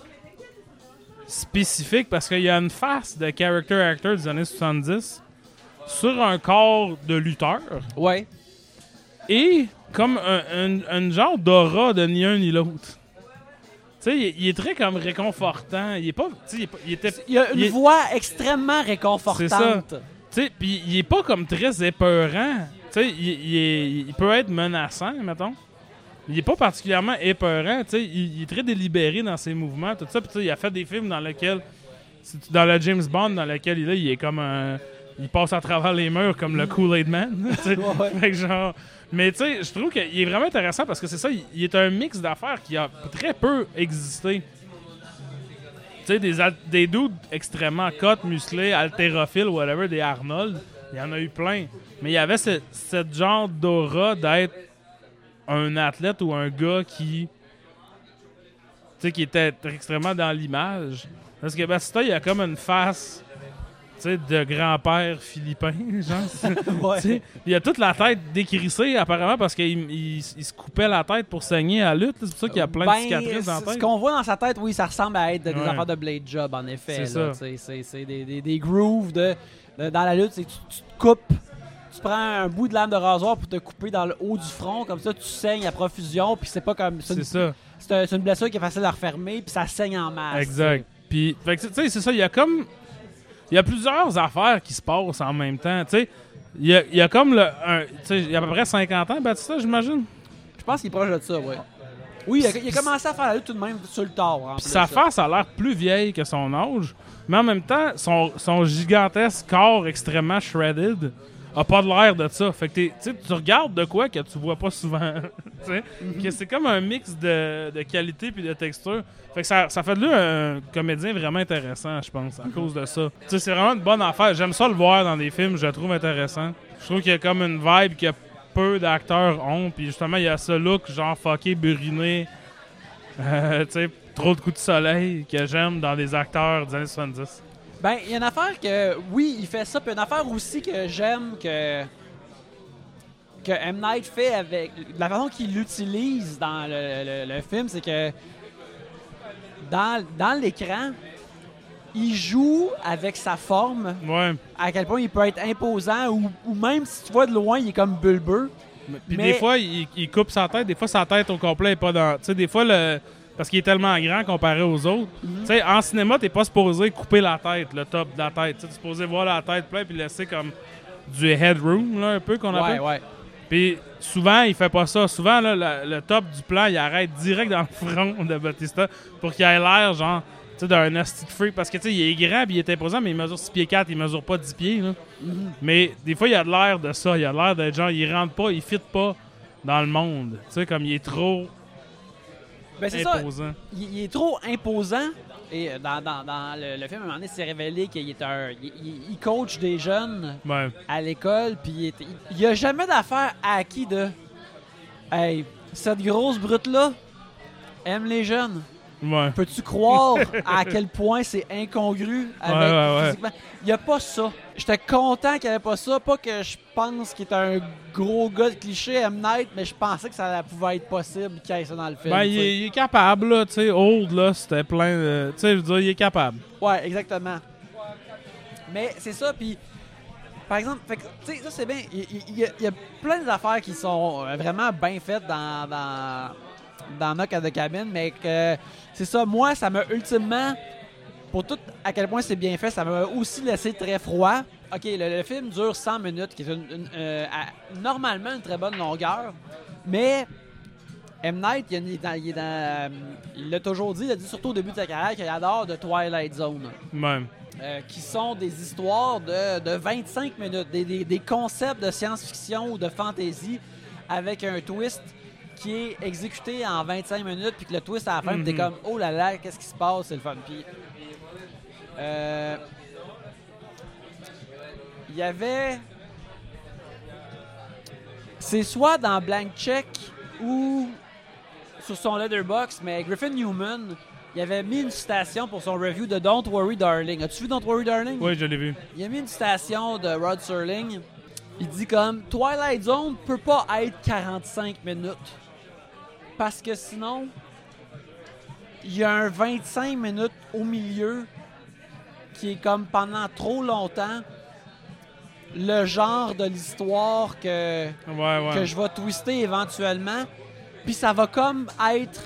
spécifique parce qu'il y a une face de character actor des années soixante-dix sur un corps de lutteur ouais. et comme un, un- un genre d'aura de ni un ni l'autre. Tu sais, il, il est très comme réconfortant. Il est pas, tu sais, il, est pas- il était, Il y a une il est- voix extrêmement réconfortante. C'est ça. tu sais, puis il est pas comme très épeurant. Tu sais, il, il, est- il peut être menaçant, mettons. Il est pas particulièrement épeurant, tu sais. Il, il est très délibéré dans ses mouvements, tout ça. Puis tu sais, il a fait des films dans lesquels, c'est- dans le James Bond, dans lequel il est, il est comme un, il passe à travers les murs comme le Kool-Aid Man. tu sais. Ouais. Fait que genre, mais tu sais, je trouve qu'il est vraiment intéressant parce que c'est ça, il, il est un mix d'affaires qui a très peu existé. Tu sais, des, al- des dudes extrêmement cut, musclés, haltérophiles, whatever, des Arnold, il y en a eu plein. Mais il y avait ce, cette genre d'aura d'être un athlète ou un gars qui, tu sais, qui était extrêmement dans l'image. Parce que Batista, il a comme une face, tu sais, de grand-père philippin, genre. Ouais. Tu sais, il a toute la tête décrissée, apparemment, parce qu'il il, il se coupait la tête pour saigner à la lutte. C'est pour ça qu'il y a plein Ben, de cicatrices dans la ce tête. qu'on voit dans sa tête, oui, ça ressemble à être des Ouais. affaires de blade job, en effet. C'est là, ça. tu sais, C'est c'est des, des, des grooves de, de- dans la lutte, c'est que tu, tu te coupes, tu prends un bout de lame de rasoir pour te couper dans le haut du front, comme ça tu saignes à profusion, puis c'est pas comme... C'est C'est une, ça. c'est un- c'est une blessure qui est facile à refermer, puis ça saigne en masse. Exact. Puis, fait que, tu sais, c'est ça, il y a comme. Il y a plusieurs affaires qui se passent en même temps. Tu sais, il y a, il y a comme le. un- Tu sais, il y a à peu près cinquante ans, Batista, j'imagine. Je pense qu'il est proche de ça, ouais. Oui, il a, il a commencé à faire la lutte tout de même sur le tard. en Puis plus, sa là. face a l'air plus vieille que son âge. Mais en même temps, son, son gigantesque corps extrêmement shredded a pas de l'air de ça. Fait que t'es- tu sais, tu regardes de quoi que tu vois pas souvent. Tu sais, que c'est comme un mix de, de qualité puis de texture. Fait que ça, ça fait de lui un comédien vraiment intéressant, je pense, à cause de ça. Tu sais, c'est vraiment une bonne affaire. J'aime ça le voir dans des films, je le trouve intéressant. Je trouve qu'il y a comme une vibe que peu d'acteurs ont. Puis justement, il y a ce look genre fucké, buriné. Euh, tu sais, trop de coups de soleil que j'aime dans des acteurs des années soixante-dix. Ben, il y a une affaire que, oui, il fait ça, puis une affaire aussi que j'aime que que M. Night fait avec la façon qu'il l'utilise dans le, le- le film, c'est que dans, dans l'écran, il joue avec sa forme, Ouais. à quel point il peut être imposant, ou, ou même si tu vois de loin, il est comme bulbeux. Puis Mais- des fois, il, il coupe sa tête. Des fois, sa tête au complet est pas dans. Tu sais, des fois, le. Parce qu'il est tellement grand comparé aux autres. Tu sais, en cinéma, t'es pas supposé couper la tête, le top de la tête. Tu es supposé voir la tête plein puis laisser comme du headroom, là, un peu qu'on Ouais, appelle. ouais. Puis souvent, il fait pas ça. Souvent, là, le, le top du plan, il arrête direct dans le front de Batista pour qu'il ait l'air, genre, tu sais, d'un asti de freak. Parce que, tu sais, il est grand puis il est imposant, mais il mesure six pieds quatre, il mesure pas dix pieds, là. Mais des fois, il a de l'air de ça. Il a l'air d'être genre, il rentre pas, il fit pas dans le monde. Tu sais, comme il est trop Ben, c'est ça. imposant. Il, il est trop imposant. Et euh, dans, dans, dans le, le film, à un moment donné, c'est révélé qu'il est un. Il, il- il coach des jeunes Ouais. à l'école, puis il, est- il, il y a jamais d'affaire à qui de. Hey, cette grosse brute-là aime les jeunes. Ouais. Peux-tu croire à quel point c'est incongru avec Ouais, ouais, ouais. physiquement? Il n'y a pas ça. J'étais content qu'il n'y avait pas ça. Pas que je pense qu'il est un gros gars de cliché, M. Night, mais je pensais que ça pouvait être possible qu'il y ait ça dans le film. Ben, tu il sais. est, il est capable, là. Tu sais, Old, là, c'était plein de. Tu sais, je veux dire, il est capable. Ouais, exactement. Mais c'est ça, puis par exemple, fait que, tu sais, ça c'est bien. Il il- il y, a- il y a plein d'affaires qui sont euh, vraiment bien faites dans, dans, dans Knock at the Cabin, mais que c'est ça, moi, ça m'a ultimement, pour tout à quel point c'est bien fait, ça m'a aussi laissé très froid. Ok, le, le film dure cent minutes, qui est une- une, euh, à- normalement une très bonne longueur, mais M. Night, il, est dans- il est dans, euh, il l'a toujours dit, il a dit surtout au début de sa carrière qu'il adore The Twilight Zone. Même. Euh, qui sont des histoires de, de vingt-cinq minutes, des, des- des concepts de science-fiction ou de fantasy avec un twist qui est exécuté en vingt-cinq minutes, puis que le twist à la fin, Mhm. t'es comme « Oh là là, qu'est-ce qui se passe? » C'est le fun. Puis, euh, il y avait... C'est soit dans Blank Check ou sur son Letterboxd, mais Griffin Newman, il avait mis une citation pour son review de Don't Worry Darling. As-tu vu Don't Worry Darling? Oui, je l'ai vu. Il a mis une citation de Rod Serling. Il dit comme Twilight Zone peut pas être quarante-cinq minutes. Parce que sinon, il y a un vingt-cinq minutes au milieu qui est comme pendant trop longtemps le genre de l'histoire que, Ouais, ouais. que je vais twister éventuellement. Puis ça va comme être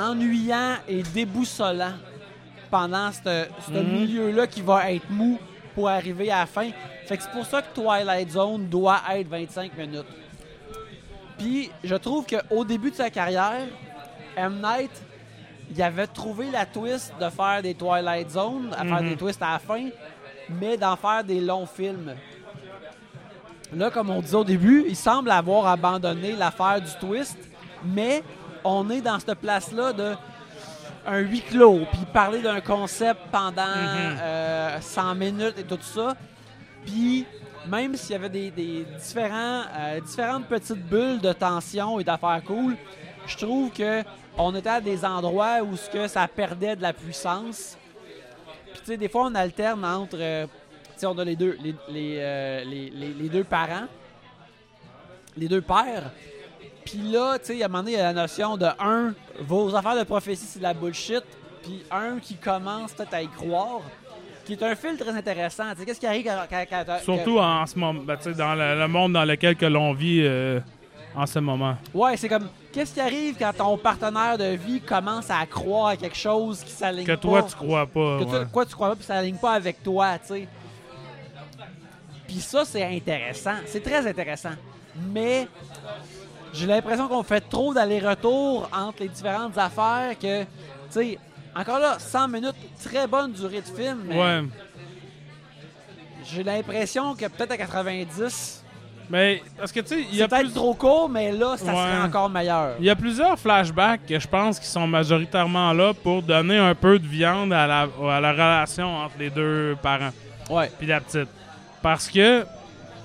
ennuyant et déboussolant pendant ce ce Mhm. milieu-là qui va être mou pour arriver à la fin. Fait que c'est pour ça que Twilight Zone doit être vingt-cinq minutes. Puis je trouve qu'au début de sa carrière, M. Night, il avait trouvé la twist de faire des Twilight Zone, à faire Mhm. des twists à la fin, mais d'en faire des longs films. Là, comme on disait au début, il semble avoir abandonné l'affaire du twist, mais on est dans cette place-là de un huis clos, puis parler d'un concept pendant Mhm. euh, cent minutes et tout ça. Puis même s'il y avait des, des différents, euh, différentes petites bulles de tension et d'affaires cool, je trouve que on était à des endroits où ce que ça perdait de la puissance. Puis tu sais, des fois on alterne entre, euh, tu sais, on a les deux, les, les, euh, les, les, les deux parents, les deux pères. Puis là, tu sais, à un moment donné, il y a la notion de un, vos affaires de prophétie, c'est de la bullshit. Puis un qui commence peut-être à y croire, qui est un fil très intéressant. Tu sais, qu'est-ce qui arrive quand... quand- quand- quand- Surtout en ce moment, ben, tu sais, dans le, le monde dans lequel que l'on vit euh, en ce moment. Ouais, c'est comme, qu'est-ce qui arrive quand ton partenaire de vie commence à croire à quelque chose qui s'aligne Que pas? toi, tu crois pas. Que ouais. toi, quoi tu crois pas, puis ça s'aligne pas avec toi, tu sais. Puis ça, c'est intéressant. C'est très intéressant. Mais j'ai l'impression qu'on fait trop d'allers-retours entre les différentes affaires que, tu sais, encore là, cent minutes, très bonne durée de film, mais Ouais. j'ai l'impression que peut-être à quatre-vingt-dix, Mais, parce que, tu sais, il y c'est a peut-être plus... trop court, mais là, ça Ouais. serait encore meilleur. Il y a plusieurs flashbacks que je pense qui sont majoritairement là pour donner un peu de viande à la, à la relation entre les deux parents Ouais. puis la petite. Parce que, tu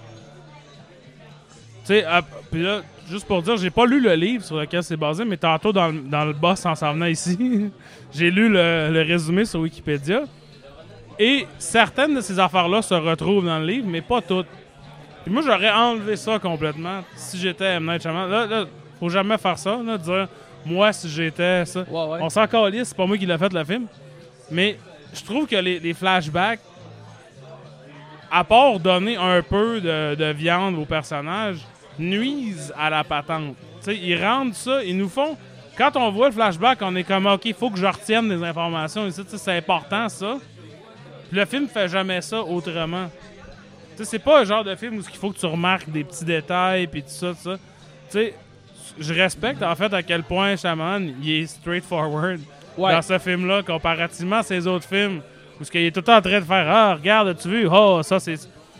sais, ah, puis là, juste pour dire, j'ai pas lu le livre sur lequel c'est basé, mais tantôt dans, le- dans le boss en s'en venant ici, j'ai lu le, le résumé sur Wikipédia. Et certaines de ces affaires-là se retrouvent dans le livre, mais pas toutes. Puis moi, j'aurais enlevé ça complètement si j'étais M. Night Shyamalan. Là, là, faut jamais faire ça, là, dire moi si j'étais ça. Ouais, ouais. On s'en calisse, c'est pas moi qui l'a fait le film. Mais je trouve que les, les flashbacks, à part donner un peu de, de viande aux personnages, nuisent à la patente. Tu sais, ils rendent ça, ils nous font. Quand on voit le flashback, on est comme OK, il faut que je retienne des informations ici, tu sais, c'est important ça. Puis le film fait jamais ça autrement. Tu sais, c'est pas un genre de film où il faut que tu remarques des petits détails puis tout ça, tout ça. Tu sais, je respecte en fait à quel point Shyamalan il est straightforward Ouais. dans ce film-là comparativement à ses autres films où il est tout le temps en train de faire ah regarde as-tu vu oh ça c'est.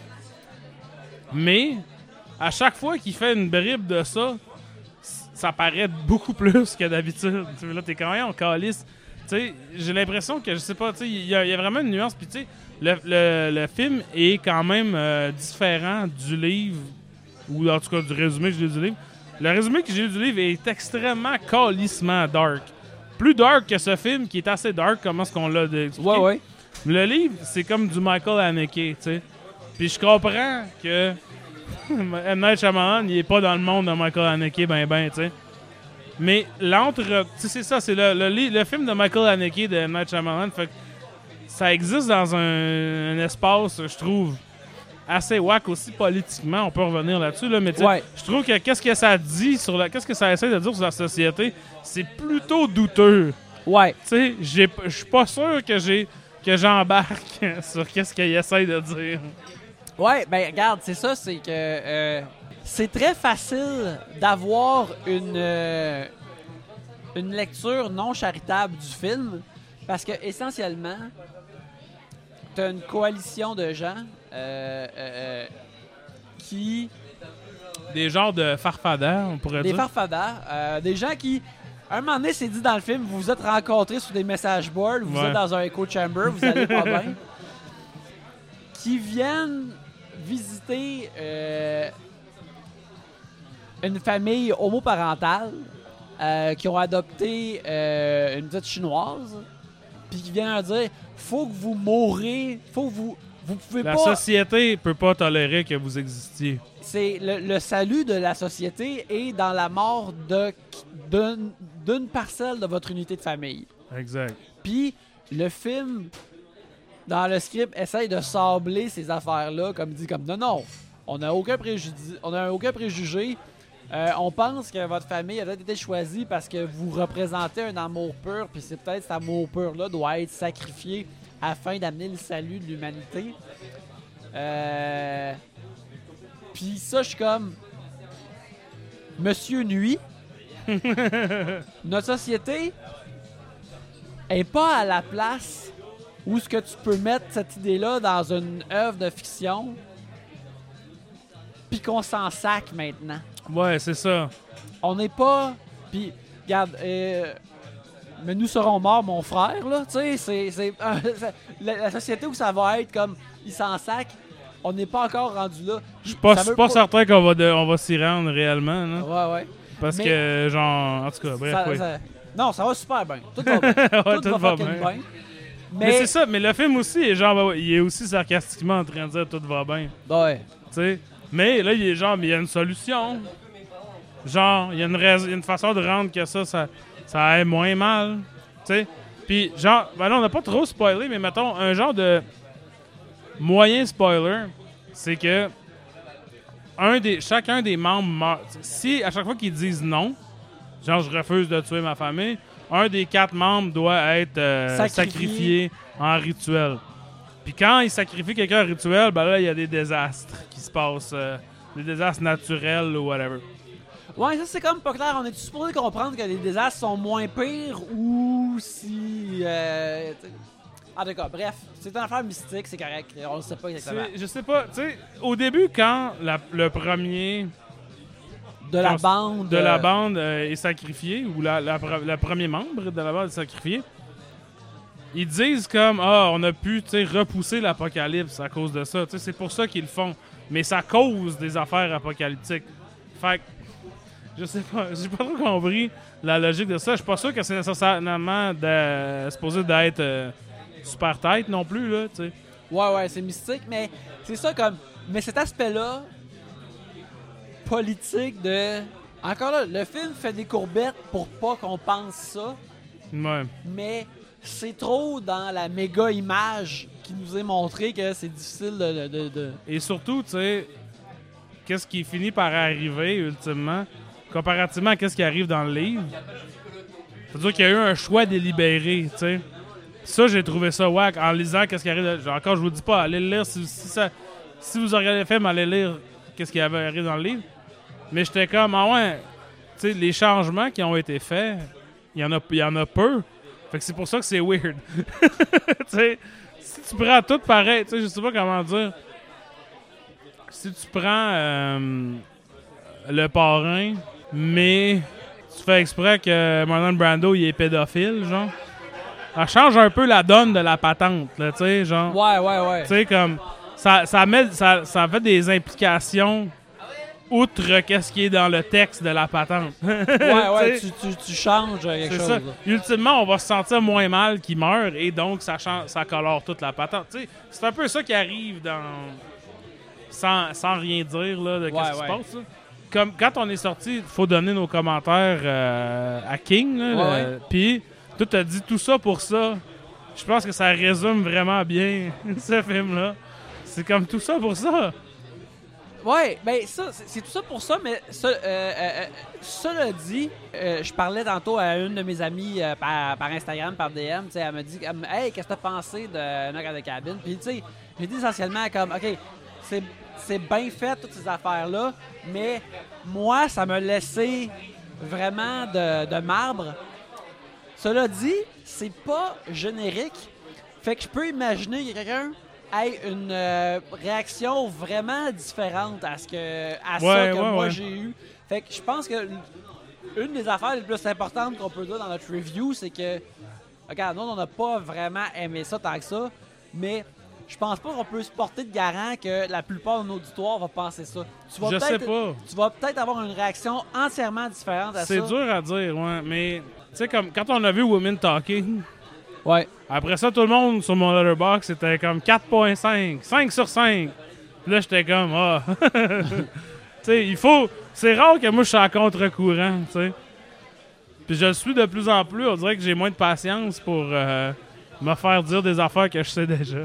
Mais à chaque fois qu'il fait une bribe de ça, ça paraît beaucoup plus que d'habitude. Tu sais, là t'es quand même en calice. Tu sais, j'ai l'impression que je sais pas, tu sais, il y, a- il y a vraiment une nuance puis tu sais. Le, le, le film est quand même euh, différent du livre, ou en tout cas du résumé que j'ai lu du livre. Le résumé que j'ai lu du livre est extrêmement calissement dark. Plus dark que ce film, qui est assez dark, comment est-ce qu'on l'a expliqué. Ouais, ouais. Le livre, c'est comme du Michael Haneke, tu sais. Puis je comprends que M. Night Shyamalan, il est pas dans le monde de Michael Haneke, ben ben, tu sais. Mais l'entre... Tu sais, c'est ça, c'est le, le, li- le film de Michael Haneke de M. Night Shyamalan, fait que ça existe dans un, un espace, je trouve, assez wack aussi politiquement. On peut revenir là-dessus, là, mais tu sais, Ouais. je trouve que qu'est-ce que ça dit sur la, qu'est-ce que ça essaie de dire sur la société, c'est plutôt douteux. Ouais. Tu sais, j'ai- je suis pas sûr que j'ai que j'embarque sur qu'est-ce qu'il essaie de dire. Ouais, ben regarde, c'est ça, c'est que euh, c'est très facile d'avoir une euh, une lecture non charitable du film parce que essentiellement t'as une coalition de gens euh, euh, euh, qui Des genres de farfadeurs, on pourrait des dire. farfadars, euh, des gens qui un moment donné c'est dit dans le film, vous vous êtes rencontrés sur des message boards, vous Ouais. êtes dans un echo chamber, vous allez pas bien, qui viennent visiter euh, une famille homoparentale euh, qui ont adopté euh, une petite chinoise, puis qui viennent leur dire faut que vous mourrez, faut que vous vous pouvez La pas. société peut pas tolérer que vous existiez. C'est le, le salut de la société est dans la mort de d'une d'une parcelle de votre unité de famille. Exact. Puis le film, dans le script, essaye de sabler ces affaires-là, comme dit comme non, non, on n'a aucun préjugé, on n'a aucun préjugé. Euh, on pense que votre famille a peut-être été choisie parce que vous représentez un amour pur, puis c'est peut-être cet amour pur-là doit être sacrifié afin d'amener le salut de l'humanité. Euh... Puis ça, je suis comme... Monsieur Nuit, notre société est pas à la place où est-ce que tu peux mettre cette idée-là dans une œuvre de fiction puis qu'on s'en sac maintenant. Ouais, c'est ça. On n'est pas... Puis, regarde, euh... mais nous serons morts, mon frère, là, tu sais, c'est... c'est euh, la, la société où ça va être comme, il s'en sac, on n'est pas encore rendu là. Je suis pas, Ça pas, veut pas certain qu'on va, de, on va s'y rendre réellement, là. Ouais, ouais. Parce Mais- que, genre, en tout cas, bref, Ça- oui. ça- Non, ça va super bien. Tout va bien. Ouais, tout, tout va, va fucking bien. bien. Mais, Mais, c'est ça, mais le film aussi, est genre, bah, il est aussi sarcastiquement en train de dire tout va bien. Ouais. Tu sais. Mais là, il est genre, mais il y a une solution. Genre, il y a une, rais- il y a une façon de rendre que ça, ça, ça aille moins mal. Tu sais. Puis, genre, ben là, on n'a pas trop spoilé, mais mettons, un genre de moyen spoiler, c'est que un des, chacun des membres meurt. Si à chaque fois qu'ils disent non, genre, je refuse de tuer ma famille, un des quatre membres doit être euh, Sacrifié. sacrifié en rituel. Puis quand il sacrifie quelqu'un en rituel, ben là, il y a des désastres qui se passent. euh, des désastres naturels ou whatever. Ouais, ça c'est comme pas clair. On est supposé comprendre que les désastres sont moins pires ou si. Euh, t'sais. En tout cas, bref, c'est une affaire mystique, c'est correct. On le sait pas exactement. C'est- Je sais pas, tu sais, au début, quand la- le premier De la quand- bande. de la euh, bande euh, est sacrifié, ou la, la pre- le premier membre de la bande est sacrifié, ils disent comme, ah, on a pu, tu sais, repousser l'apocalypse à cause de ça. Tu sais, c'est pour ça qu'ils le font. Mais ça cause des affaires apocalyptiques. Fait que, je sais pas, j'ai pas trop compris la logique de ça. Je suis pas sûr que c'est nécessairement de, supposé d'être euh, super tête non plus, là, tu sais. Ouais, ouais, c'est mystique, mais c'est ça comme. Mais cet aspect-là, politique de. Encore là, le film fait des courbettes pour pas qu'on pense ça, Ouais. mais c'est trop dans la méga image qui nous est montré que c'est difficile de. de, de- de- Et surtout, tu sais, qu'est-ce qui finit par arriver, ultimement, comparativement à qu'est-ce qui arrive dans le livre. C'est-à-dire qu'il y a eu un choix délibéré, tu sais. Ça, j'ai trouvé ça wack en lisant qu'est-ce qui arrive. Genre, encore, je vous dis pas, allez le lire. Si, si, ça, si vous regardez le film, allez lire qu'est-ce qui avait arrivé dans le livre. Mais j'étais comme, ah ouais, tu sais, les changements qui ont été faits, il y en a, il y en a peu. Fait que c'est pour ça que c'est weird. Tu sais, si tu prends tout pareil, tu sais, je sais pas comment dire. Si tu prends euh, le parrain, mais tu fais exprès que Marlon Brando il est pédophile, genre, ça change un peu la donne de la patente, là, tu sais, genre. Ouais, ouais, ouais. Tu sais, comme, ça, ça, met, ça, ça fait des implications outre qu'est-ce qui est dans le texte de la patente. Ouais, ouais, Tu sais, tu, tu, tu changes quelque c'est chose. ça. là. Ultimement, on va se sentir moins mal qu'il meurt et donc ça, change, ça colore toute la patente. Tu sais, c'est un peu ça qui arrive dans... Sans, sans rien dire là, de Ouais, qu'est-ce qui ouais. se passe. Là. Comme quand on est sorti, il faut donner nos commentaires euh, à King. là, Ouais, le- Puis, tout a dit tout ça pour ça. Je pense que ça résume vraiment bien ce film-là. C'est comme tout ça pour ça. Ouais, ben ça, c'est c'est tout ça pour ça, mais ça, euh, euh, euh, cela dit, euh, je parlais tantôt à une de mes amies euh, par, par Instagram, par D M, tu sais, elle me dit, elle me- hey, qu'est-ce que t'as pensé de Knock at the Cabin? Puis tu sais, j'ai dit essentiellement comme, ok, c'est c'est bien fait toutes ces affaires-là, mais moi, ça m'a laissé vraiment de, de marbre. Cela dit, c'est pas générique, fait que je peux imaginer que quelqu'un ait une euh, réaction vraiment différente à ce que à ça Ouais, que ouais, moi ouais. j'ai eu. Fait que je pense que l- une des affaires les plus importantes qu'on peut dire dans notre review, c'est que regarde, nous on n'a pas vraiment aimé ça tant que ça, mais je pense pas qu'on peut se porter de garant que la plupart de nos auditoires va penser ça. Tu vas Je sais peut-être- pas. Tu vas peut-être avoir une réaction entièrement différente à ça. C'est dur à dire, ouais. Mais, tu sais, comme quand on a vu Women Talking, Ouais. après ça, tout le monde sur mon letterbox c'était comme quatre virgule cinq, cinq sur cinq. Puis là, j'étais comme, ah. Tu sais, il faut. C'est rare que moi, je suis à contre-courant, tu sais. Puis je le suis de plus en plus. On dirait que j'ai moins de patience pour euh, me faire dire des affaires que je sais déjà.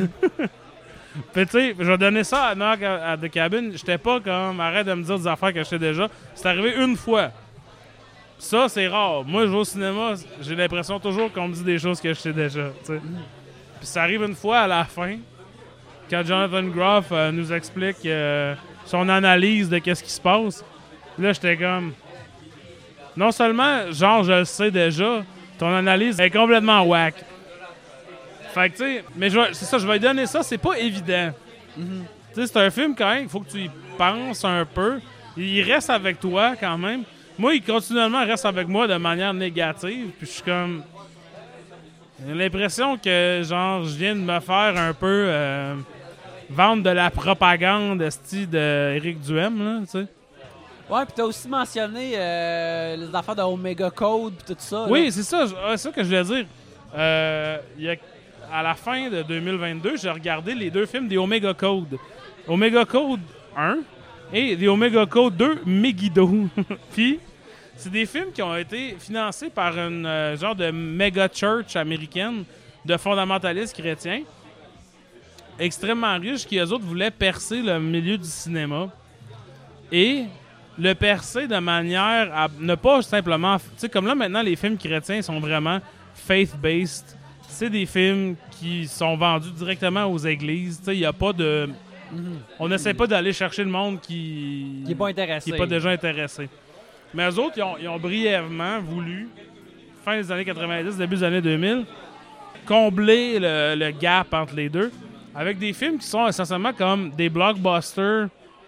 Puis tu sais, je vais donner ça à Knock à, à The Cabin. J'étais pas comme, arrête de me dire des affaires que je sais déjà. C'est arrivé une fois. Ça, c'est rare. Moi, je vais au cinéma, j'ai l'impression toujours qu'on me dit des choses que je sais déjà, tu sais. Puis ça arrive une fois à la fin quand Jonathan Groff euh, nous explique euh, son analyse de qu'est-ce qui se passe, là, j'étais comme... Non seulement, genre, je le sais déjà, ton analyse est complètement whack. Fait que, tu sais, mais je vais- c'est ça, je vais lui donner ça, c'est pas évident. Mm-hmm. Tu sais, c'est un film quand même, il faut que tu y penses un peu. Il reste avec toi quand même. Moi, il continuellement reste avec moi de manière négative, puis je suis comme... J'ai l'impression que, genre, je viens de me faire un peu euh, vendre de la propagande esti de Éric Duhem, là, tu sais. Ouais, puis t'as aussi mentionné euh, les affaires de Omega Code pis tout ça. Oui, là. c'est ça, je- c'est ça que je voulais dire. Euh, il y a, à la fin de deux mille vingt-deux, j'ai regardé les deux films des Omega Code. Omega Code un et des Omega Code deux Megiddo. Puis, c'est des films qui ont été financés par une euh, genre de méga church américaine de fondamentalistes chrétiens extrêmement riches qui, eux autres, voulaient percer le milieu du cinéma. Et le percer de manière à ne pas simplement... Tu sais, comme là, maintenant, les films chrétiens sont vraiment faith-based. C'est des films qui sont vendus directement aux églises. Tu sais, il n'y a pas de... On n'essaie pas d'aller chercher le monde qui... Qui n'est pas intéressé. qui n'est pas déjà intéressé. Mais eux autres, ils ont, ils ont brièvement voulu, fin des années quatre-vingt-dix, début des années deux mille, combler le, le gap entre les deux avec des films qui sont essentiellement comme des blockbusters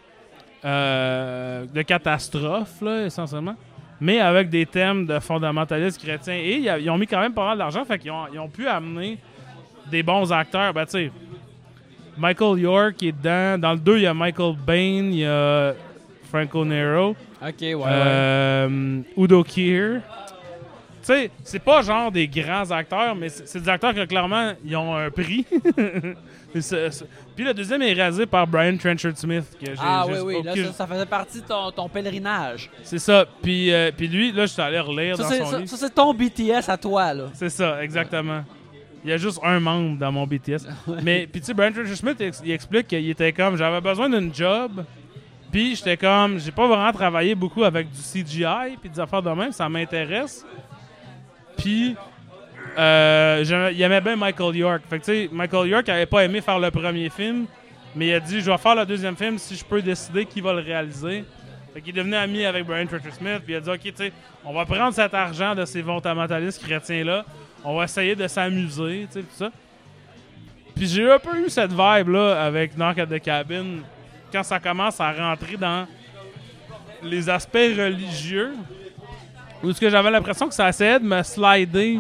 euh, de catastrophes, là, essentiellement, mais avec des thèmes de fondamentalistes chrétiens. Et y a- ils ont mis quand même pas mal d'argent, fait qu'ils ont, ils ont pu amener des bons acteurs. Ben, tu sais, Michael York est dedans. Dans le deux, il y a Michael Bain, il y a Franco Nero. Ok, ouais, ouais. Euh, Udo Kier. Tu sais, c'est pas genre des grands acteurs, mais c'est c'est des acteurs que clairement, ils ont un prix. Et c'est- c'est- Puis le deuxième est réalisé par Brian Trenchard Smith. Que j'ai- Ah j'ai- oui, oui, là, que- ça, ça faisait partie de ton, ton pèlerinage. C'est ça. Puis, euh, puis lui, là, je suis allé relire Ça, dans c'est, son ça, livre. ça, c'est ton B T S à toi, là. C'est ça, exactement. Il y a juste un membre dans mon B T S. Mais, puis tu sais, Brian Trenchard Smith, il, ex- il explique qu'il était comme, j'avais besoin d'une job. Puis j'étais comme, j'ai pas vraiment travaillé beaucoup avec du C G I puis des affaires de même, ça m'intéresse. Puis euh, j'aimais- il aimait bien Michael York. Fait que tu sais, Michael York avait pas aimé faire le premier film, mais il a dit, je vais faire le deuxième film si je peux décider qui va le réaliser. Fait qu'il est devenu ami avec Brian Trenchard Smith, puis il a dit, ok, tu sais, on va prendre cet argent de ces fondamentalistes chrétiens-là, on va essayer de s'amuser, tu sais, tout ça. Puis j'ai un peu eu cette vibe-là avec Knock at the Cabin, quand ça commence à rentrer dans les aspects religieux, où est-ce que j'avais l'impression que ça essayait de me slider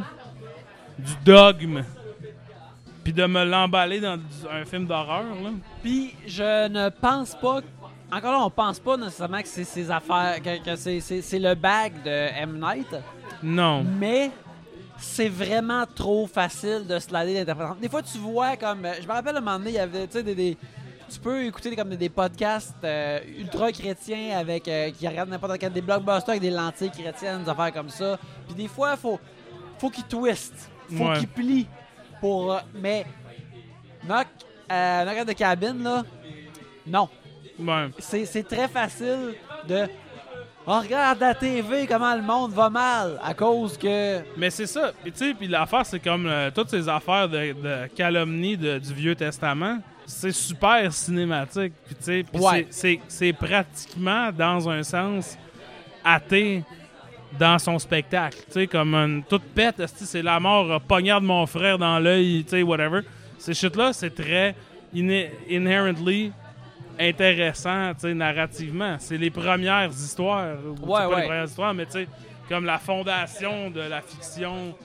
du dogme, puis de me l'emballer dans du- un film d'horreur, là. Puis je ne pense pas... Encore là, on pense pas nécessairement que c'est ses affaires... que, que c'est, c'est, c'est le bag de M. Night, Non. mais c'est vraiment trop facile de slider l'interprétation. Des fois, tu vois comme... Je me rappelle, à un moment donné, il y avait, tu sais, des... des tu peux écouter comme des, des podcasts euh, ultra chrétiens avec euh, qui regardent n'importe quel des blockbusters avec des lentilles chrétiennes, des affaires comme ça. Puis des fois, faut faut qu'ils twistent, faut Ouais. qu'ils plient pour. euh, mais Knock, euh, Knock at the Cabin là, non. Ouais. C'est c'est très facile de. On regarde à la T V comment le monde va mal à cause que. Mais c'est ça. Puis tu sais, puis l'affaire, c'est comme euh, toutes ces affaires de, de calomnie de- du Vieux Testament. C'est super cinématique. Puis tu sais, puis Ouais. c'est- c'est c'est pratiquement, dans un sens, athée dans son spectacle. Tu sais, comme une toute pète, esti, c'est la mort, euh, poignarde mon frère dans l'œil, tu sais, whatever. Ces shit-là, c'est très in- inherently intéressant, tu sais, narrativement. C'est les premières histoires. ou c'est Ouais, pas ouais. les premières histoires, mais tu sais, comme la fondation de la fiction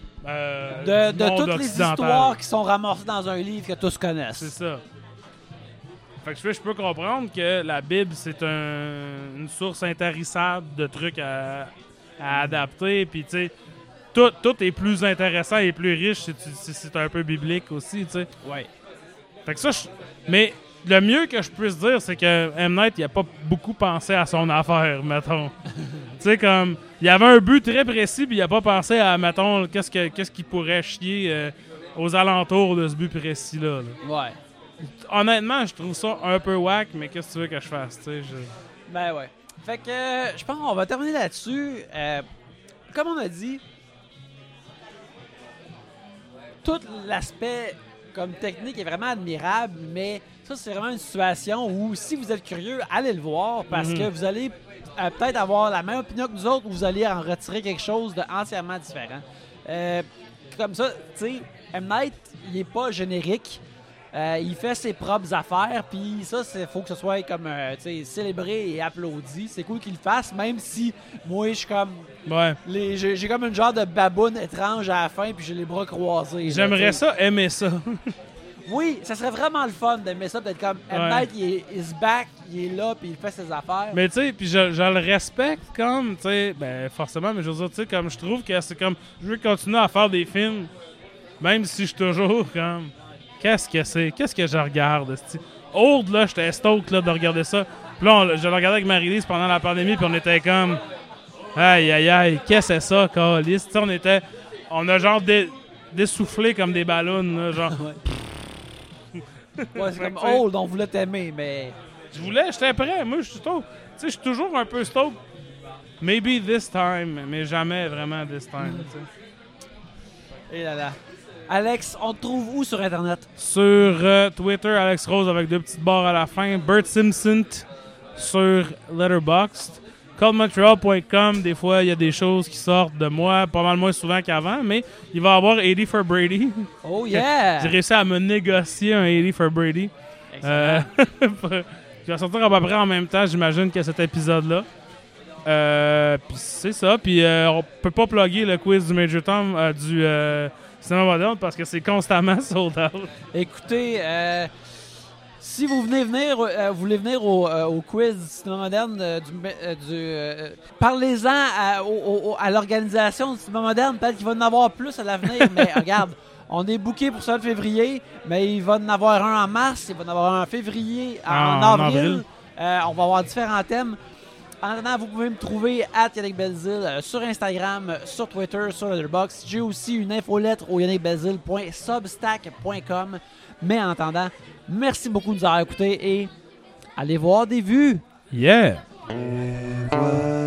De, euh, du de monde toutes les occidental. histoires qui sont ramassées dans un livre que tous connaissent. C'est ça. Fait que je, je peux comprendre que la Bible, c'est un- une source intarissable de trucs à, à adapter. Puis, tu sais, tout, tout est plus intéressant et plus riche si, tu- si c'est un peu biblique aussi, tu sais. Ouais. Fait que ça, je- mais le mieux que je puisse dire, c'est que M. Night, il a pas beaucoup pensé à son affaire, mettons. Tu sais, comme, il y avait un but très précis, puis il a pas pensé à, mettons, qu'est-ce que qu'est-ce qui pourrait chier euh, aux alentours de ce but précis-là. là. Ouais. Honnêtement, je trouve ça un peu whack, mais qu'est-ce que tu veux que je fasse, tu sais? je- Ben ouais. Fait que euh, je pense qu'on va terminer là-dessus. Euh, comme on a dit, tout l'aspect comme technique est vraiment admirable, mais ça, c'est vraiment une situation où, si vous êtes curieux, allez le voir, parce mm-hmm. que vous allez euh, peut-être avoir la même opinion que nous autres, ou vous allez en retirer quelque chose de entièrement différent. Euh, comme ça, tu sais, M. Night, il est pas générique. Euh, il fait ses propres affaires, puis ça, il faut que ce soit comme euh, célébré et applaudi. C'est cool qu'il le fasse, même si moi, je suis comme. Ouais. Les, j'ai, j'ai comme une genre de baboune étrange à la fin, puis j'ai les bras croisés. J'aimerais là, ça, aimer ça. Oui, ça serait vraiment le fun d'aimer ça, d'être comme M. Ouais. Night, il est is back, il est là, puis il fait ses affaires. Mais tu sais, puis je, je le respecte comme, tu sais, ben forcément, mais je veux dire, tu sais, comme je trouve que c'est comme, je veux continuer à faire des films, même si je suis toujours comme. Qu'est-ce que c'est? Qu'est-ce que je regarde? C'ti? Old, là, j'étais stoked là, de regarder ça. Puis là, on, je le regardais avec Marie-Lise pendant la pandémie, puis on était comme... Aïe, aïe, aïe, qu'est-ce que c'est ça, câlisse? On était... On a genre dé, dessoufflé comme des ballons, là, genre... Ouais, ouais c'est comme Old, on voulait t'aimer, mais... Je voulais, j'étais prêt. Moi, je suis stoked. Tu sais, je suis toujours un peu stoked. Maybe this time, mais jamais vraiment this time, tu sais. Et là là. Alex, on te trouve où sur Internet? Sur euh, Twitter, Alex Rose avec deux petites barres à la fin. Bert Simpson sur Letterboxd. Cold Montreal point com, des fois, il y a des choses qui sortent de moi, pas mal moins souvent qu'avant, mais il va y avoir eighty for Brady. Oh yeah! J'ai réussi à me négocier un eighty for Brady. Euh, qui va sortir à peu près en même temps, j'imagine, que cet épisode-là. Euh, puis c'est ça. Puis euh, on peut pas plugger le quiz du Major Tom, euh, du... Euh, Cinéma moderne parce que c'est constamment sold out. Écoutez, euh, si vous venez venir, euh, vous voulez venir au, euh, au quiz du cinéma moderne, euh, du, euh, du, euh, parlez-en à, au, à l'organisation du cinéma moderne. Peut-être qu'il va en avoir plus à l'avenir, mais regarde, on est booké pour ça le février, mais il va en avoir un en mars, il va en avoir un en février, ah, en, en avril. avril. Euh, on va avoir différents thèmes. En attendant, vous pouvez me trouver à Yannick Belzile euh, sur Instagram, euh, sur Twitter, sur Letterboxd. J'ai aussi une infolettre au yannick belzile point substack point com. Mais en attendant, merci beaucoup de nous avoir écoutés et allez voir des vues. Yeah! Et voilà.